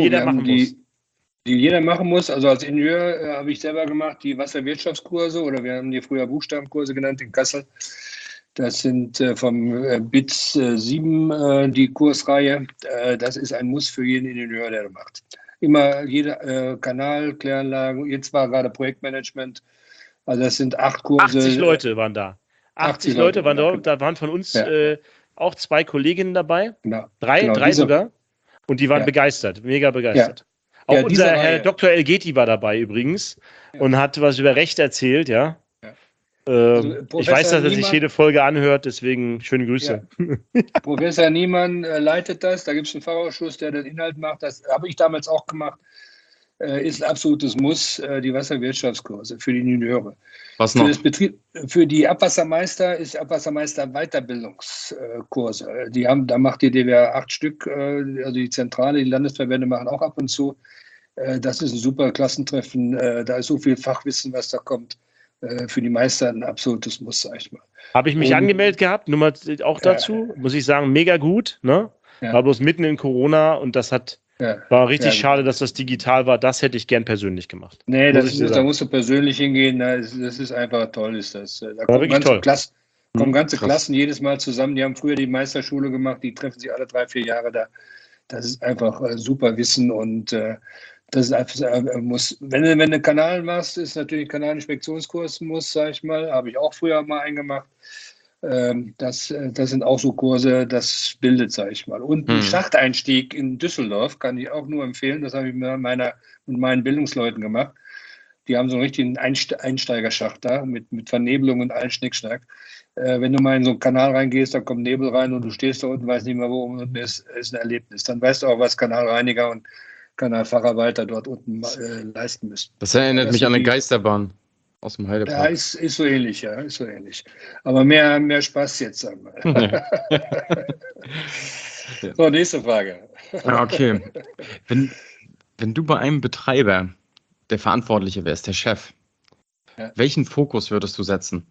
jeder machen muss. Also als Ingenieur habe ich selber gemacht die Wasserwirtschaftskurse oder wir haben die früher Buchstabenkurse genannt in Kassel. Das sind vom BITS 7 die Kursreihe. Das ist ein Muss für jeden Ingenieur, der das macht. Immer jeder Kanal, Kläranlagen, jetzt war gerade Projektmanagement. Also das sind 8 Kurse. 80 Leute waren da. 80 Leute waren da. Da waren von uns auch 2 Kolleginnen dabei. Genau. Drei sogar. Und die waren begeistert, mega begeistert. Ja. Auch unser Herr Dr. Elgeti war dabei übrigens und hat was über Recht erzählt, ja. Also ich weiß, dass er sich jede Folge anhört, deswegen schöne Grüße. Ja. Professor Niemann leitet das, da gibt es einen Fachausschuss, der den Inhalt macht. Das habe ich damals auch gemacht. Ist ein absolutes Muss, die Wasserwirtschaftskurse für die Ingenieure. Was noch? Für die Abwassermeister ist Abwassermeister Weiterbildungskurse. Da macht die DWA 8 Stück, also die Zentrale, die Landesverbände machen auch ab und zu. Das ist ein super Klassentreffen, da ist so viel Fachwissen, was da kommt. Für die Meister ein absolutes Muss, sag ich mal. Habe ich mich angemeldet gehabt, nur mal auch dazu, muss ich sagen, mega gut, ne? Ja. War bloß mitten in Corona und das war richtig schade, dass das digital war. Das hätte ich gern persönlich gemacht. Nee, da musst du persönlich hingehen. Das ist einfach toll, ist das. Da kommen ganze Klassen jedes Mal zusammen. Die haben früher die Meisterschule gemacht. Die treffen sich alle 3-4 Jahre da. Das ist einfach super Wissen und das ist einfach muss. Wenn du einen Kanal machst, ist natürlich ein Kanalinspektionskurs muss, sag ich mal. Habe ich auch früher mal eingemacht. Das sind auch so Kurse, das bildet, sage ich mal. Und ein Schachteinstieg in Düsseldorf kann ich auch nur empfehlen. Das habe ich mit meinen Bildungsleuten gemacht. Die haben so einen richtigen Einsteigerschacht da mit Vernebelung und allen Schnickschnack. Wenn du mal in so einen Kanal reingehst, da kommt Nebel rein und du stehst da unten, weißt nicht mehr, wo unten ist ein Erlebnis. Dann weißt du auch, was Kanalreiniger und Kanalfacharbeiter dort unten leisten müssen. Das erinnert mich an eine Geisterbahn. Aus dem Heidepark. Ja, ist so ähnlich, ist so ähnlich. Aber mehr Spaß jetzt, sagen wir. Ja. So, nächste Frage. Okay. Wenn du bei einem Betreiber der Verantwortliche wärst, der Chef, welchen Fokus würdest du setzen?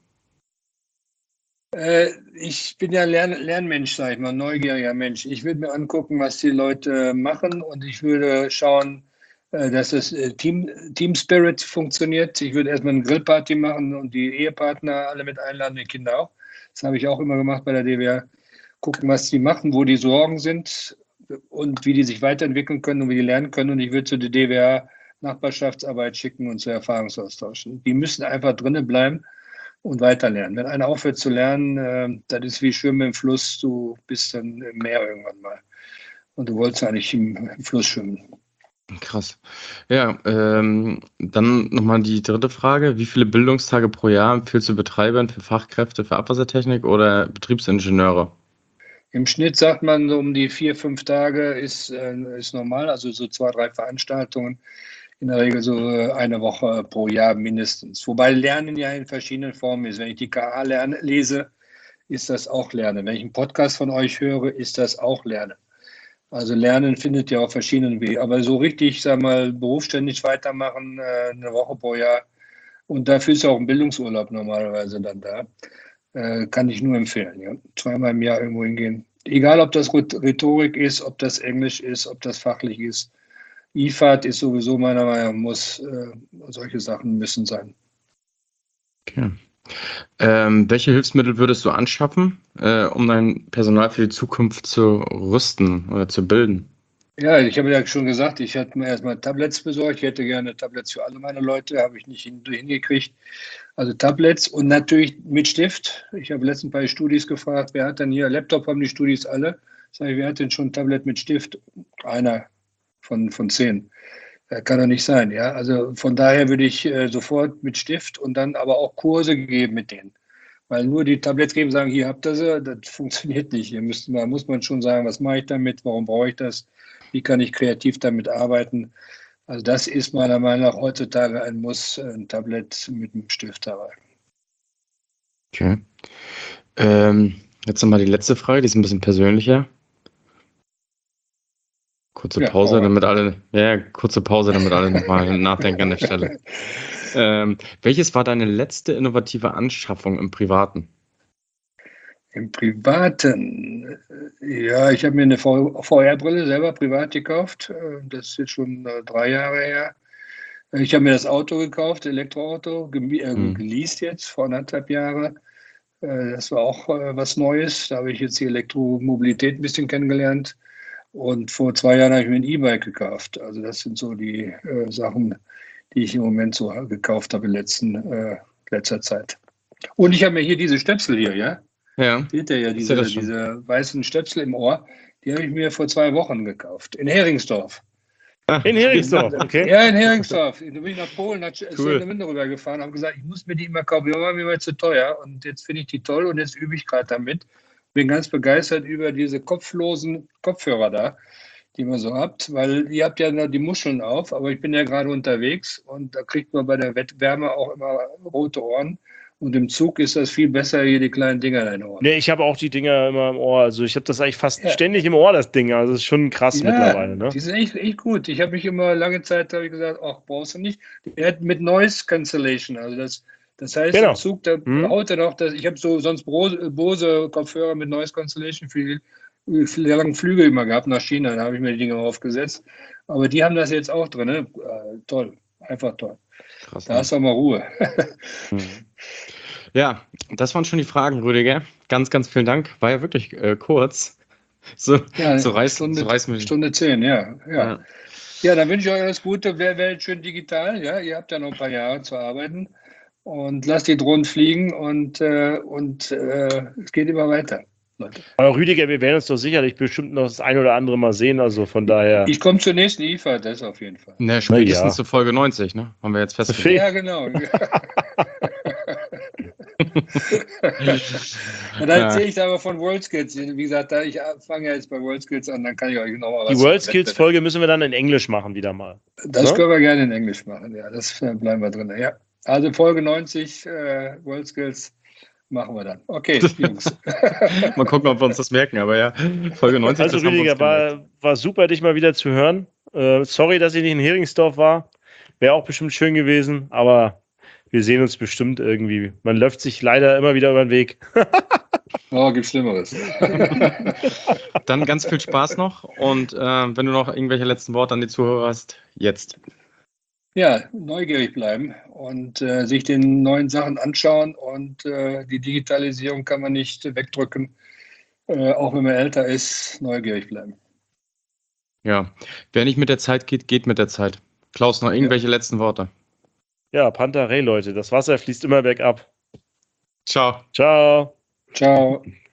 Ich bin ja Lernmensch, sag ich mal, neugieriger Mensch. Ich würde mir angucken, was die Leute machen und ich würde schauen, dass das Team Spirit funktioniert. Ich würde erstmal eine Grillparty machen und die Ehepartner alle mit einladen, die Kinder auch. Das habe ich auch immer gemacht bei der DWA. Gucken, was die machen, wo die Sorgen sind und wie die sich weiterentwickeln können und wie die lernen können. Und ich würde zu der DWA Nachbarschaftsarbeit schicken und zu Erfahrungsaustauschen. Die müssen einfach drinnen bleiben und weiterlernen. Wenn einer aufhört zu lernen, das ist wie Schwimmen im Fluss. Du bist dann im Meer irgendwann mal. Und du wolltest eigentlich im Fluss schwimmen. Krass. Ja, dann nochmal die dritte Frage. Wie viele Bildungstage pro Jahr empfiehlst du Betreibern für Fachkräfte für Abwassertechnik oder Betriebsingenieure? Im Schnitt sagt man, so um die 4-5 Tage ist normal, also so 2-3 Veranstaltungen. In der Regel so eine Woche pro Jahr mindestens. Wobei Lernen ja in verschiedenen Formen ist. Wenn ich die KA lese, ist das auch Lernen. Wenn ich einen Podcast von euch höre, ist das auch Lernen. Also Lernen findet ja auf verschiedenen Wegen. Aber so richtig, sag mal, berufsständig weitermachen, eine Woche pro Jahr. Und dafür ist ja auch ein Bildungsurlaub normalerweise dann da. Kann ich nur empfehlen. Ja. 2-mal im Jahr irgendwo hingehen. Egal, ob das Rhetorik ist, ob das Englisch ist, ob das fachlich ist. IFAD ist sowieso meiner Meinung nach solche Sachen müssen sein. Okay. Welche Hilfsmittel würdest du anschaffen, um dein Personal für die Zukunft zu rüsten oder zu bilden? Ja, ich habe ja schon gesagt, ich hatte mir erstmal Tablets besorgt. Ich hätte gerne Tablets für alle meine Leute, habe ich nicht hingekriegt. Also Tablets und natürlich mit Stift. Ich habe letztens bei Studis gefragt, wer hat denn hier, Laptop haben die Studis alle. Sag ich, wer hat denn schon ein Tablet mit Stift? Einer von 10. Kann doch nicht sein, ja. Also von daher würde ich sofort mit Stift und dann aber auch Kurse geben mit denen. Weil nur die Tablets geben, sagen, hier habt ihr sie, das funktioniert nicht. Hier muss man schon sagen, was mache ich damit, warum brauche ich das, wie kann ich kreativ damit arbeiten. Also das ist meiner Meinung nach heutzutage ein Muss, ein Tablet mit einem Stift dabei. Okay. Jetzt nochmal die letzte Frage, die ist ein bisschen persönlicher. Kurze Pause, damit alle nochmal nachdenken an der Stelle. Welches war deine letzte innovative Anschaffung im Privaten? Im Privaten, ja, ich habe mir eine VR-Brille selber privat gekauft. Das ist jetzt schon 3 Jahre her. Ich habe mir das Auto gekauft, Elektroauto, geleast jetzt vor 1,5 Jahren. Das war auch was Neues. Da habe ich jetzt die Elektromobilität ein bisschen kennengelernt. Und vor 2 Jahren habe ich mir ein E-Bike gekauft. Also das sind so die Sachen, die ich im Moment so gekauft habe in letzter Zeit. Und ich habe mir hier diese Stöpsel hier, ja? Ja. Seht ihr ja, diese weißen Stöpsel im Ohr, die habe ich mir vor 2 Wochen gekauft. In Heringsdorf. In Heringsdorf, okay. Ja, in Heringsdorf. Da bin ich nach Polen, nach Cool. Sölnemünde rübergefahren, habe gesagt, ich muss mir die immer kaufen. Die waren mir immer zu teuer. Und jetzt finde ich die toll und jetzt übe ich gerade damit. Bin ganz begeistert über diese kopflosen Kopfhörer da, die man so habt, weil ihr habt ja noch die Muscheln auf, aber ich bin ja gerade unterwegs und da kriegt man bei der Wärme auch immer rote Ohren. Und im Zug ist das viel besser, hier die kleinen Dinger in den Ohren. Nee, ich habe auch die Dinger immer im Ohr. Also ich habe das eigentlich fast ständig im Ohr, das Ding. Also das ist schon krass mittlerweile. Ne? Die sind echt gut. Ich habe mich immer lange Zeit gesagt, ach, brauchst du nicht. Der hat mit Noise Cancellation, also das heißt, Genau. Im Zug, da haut er noch, ich habe sonst Bose-Kopfhörer mit Noise Cancellation für lange Flüge immer gehabt nach China, da habe ich mir die Dinger aufgesetzt. Aber die haben das jetzt auch drin, ne? Toll, einfach toll. Krass, da hast du auch mal Ruhe. Ja, das waren schon die Fragen, Rüdiger. Ganz, ganz vielen Dank. War ja wirklich kurz. Stunde 10, ja. Ja, dann wünsche ich euch alles Gute. Wäre schön digital. Ja, ihr habt ja noch ein paar Jahre zu arbeiten. Und lasst die Drohnen fliegen und es geht immer weiter, Leute. Aber Rüdiger, wir werden uns doch sicherlich bestimmt noch das ein oder andere Mal sehen. Also von daher. Ich komme zur nächsten IFA, das auf jeden Fall. Ne, spätestens zur Folge 90, ne? Haben wir jetzt festgelegt. Ja, genau. Und dann erzähle ich aber von WorldSkills. Wie gesagt, ich fange ja jetzt bei WorldSkills an, dann kann ich euch noch mal was. Die WorldSkills-Folge müssen wir dann in Englisch machen, wieder mal. Das können wir gerne in Englisch machen, ja. Das bleiben wir drin. Ja. Also Folge 90, WorldSkills machen wir dann. Okay, Jungs. Mal gucken, ob wir uns das merken, aber ja, Folge 90. Also Rüdiger, war super, dich mal wieder zu hören. Sorry, dass ich nicht in Heringsdorf war. Wäre auch bestimmt schön gewesen, aber wir sehen uns bestimmt irgendwie. Man läuft sich leider immer wieder über den Weg. Oh, gibt Schlimmeres. Dann ganz viel Spaß noch und wenn du noch irgendwelche letzten Worte an die Zuhörer hast, jetzt. Ja, neugierig bleiben und sich den neuen Sachen anschauen und die Digitalisierung kann man nicht wegdrücken, auch wenn man älter ist, neugierig bleiben. Ja, wer nicht mit der Zeit geht, geht mit der Zeit. Klaus, noch irgendwelche letzten Worte? Ja, Pantarei, Leute, das Wasser fließt immer bergab. Ciao. Ciao. Ciao.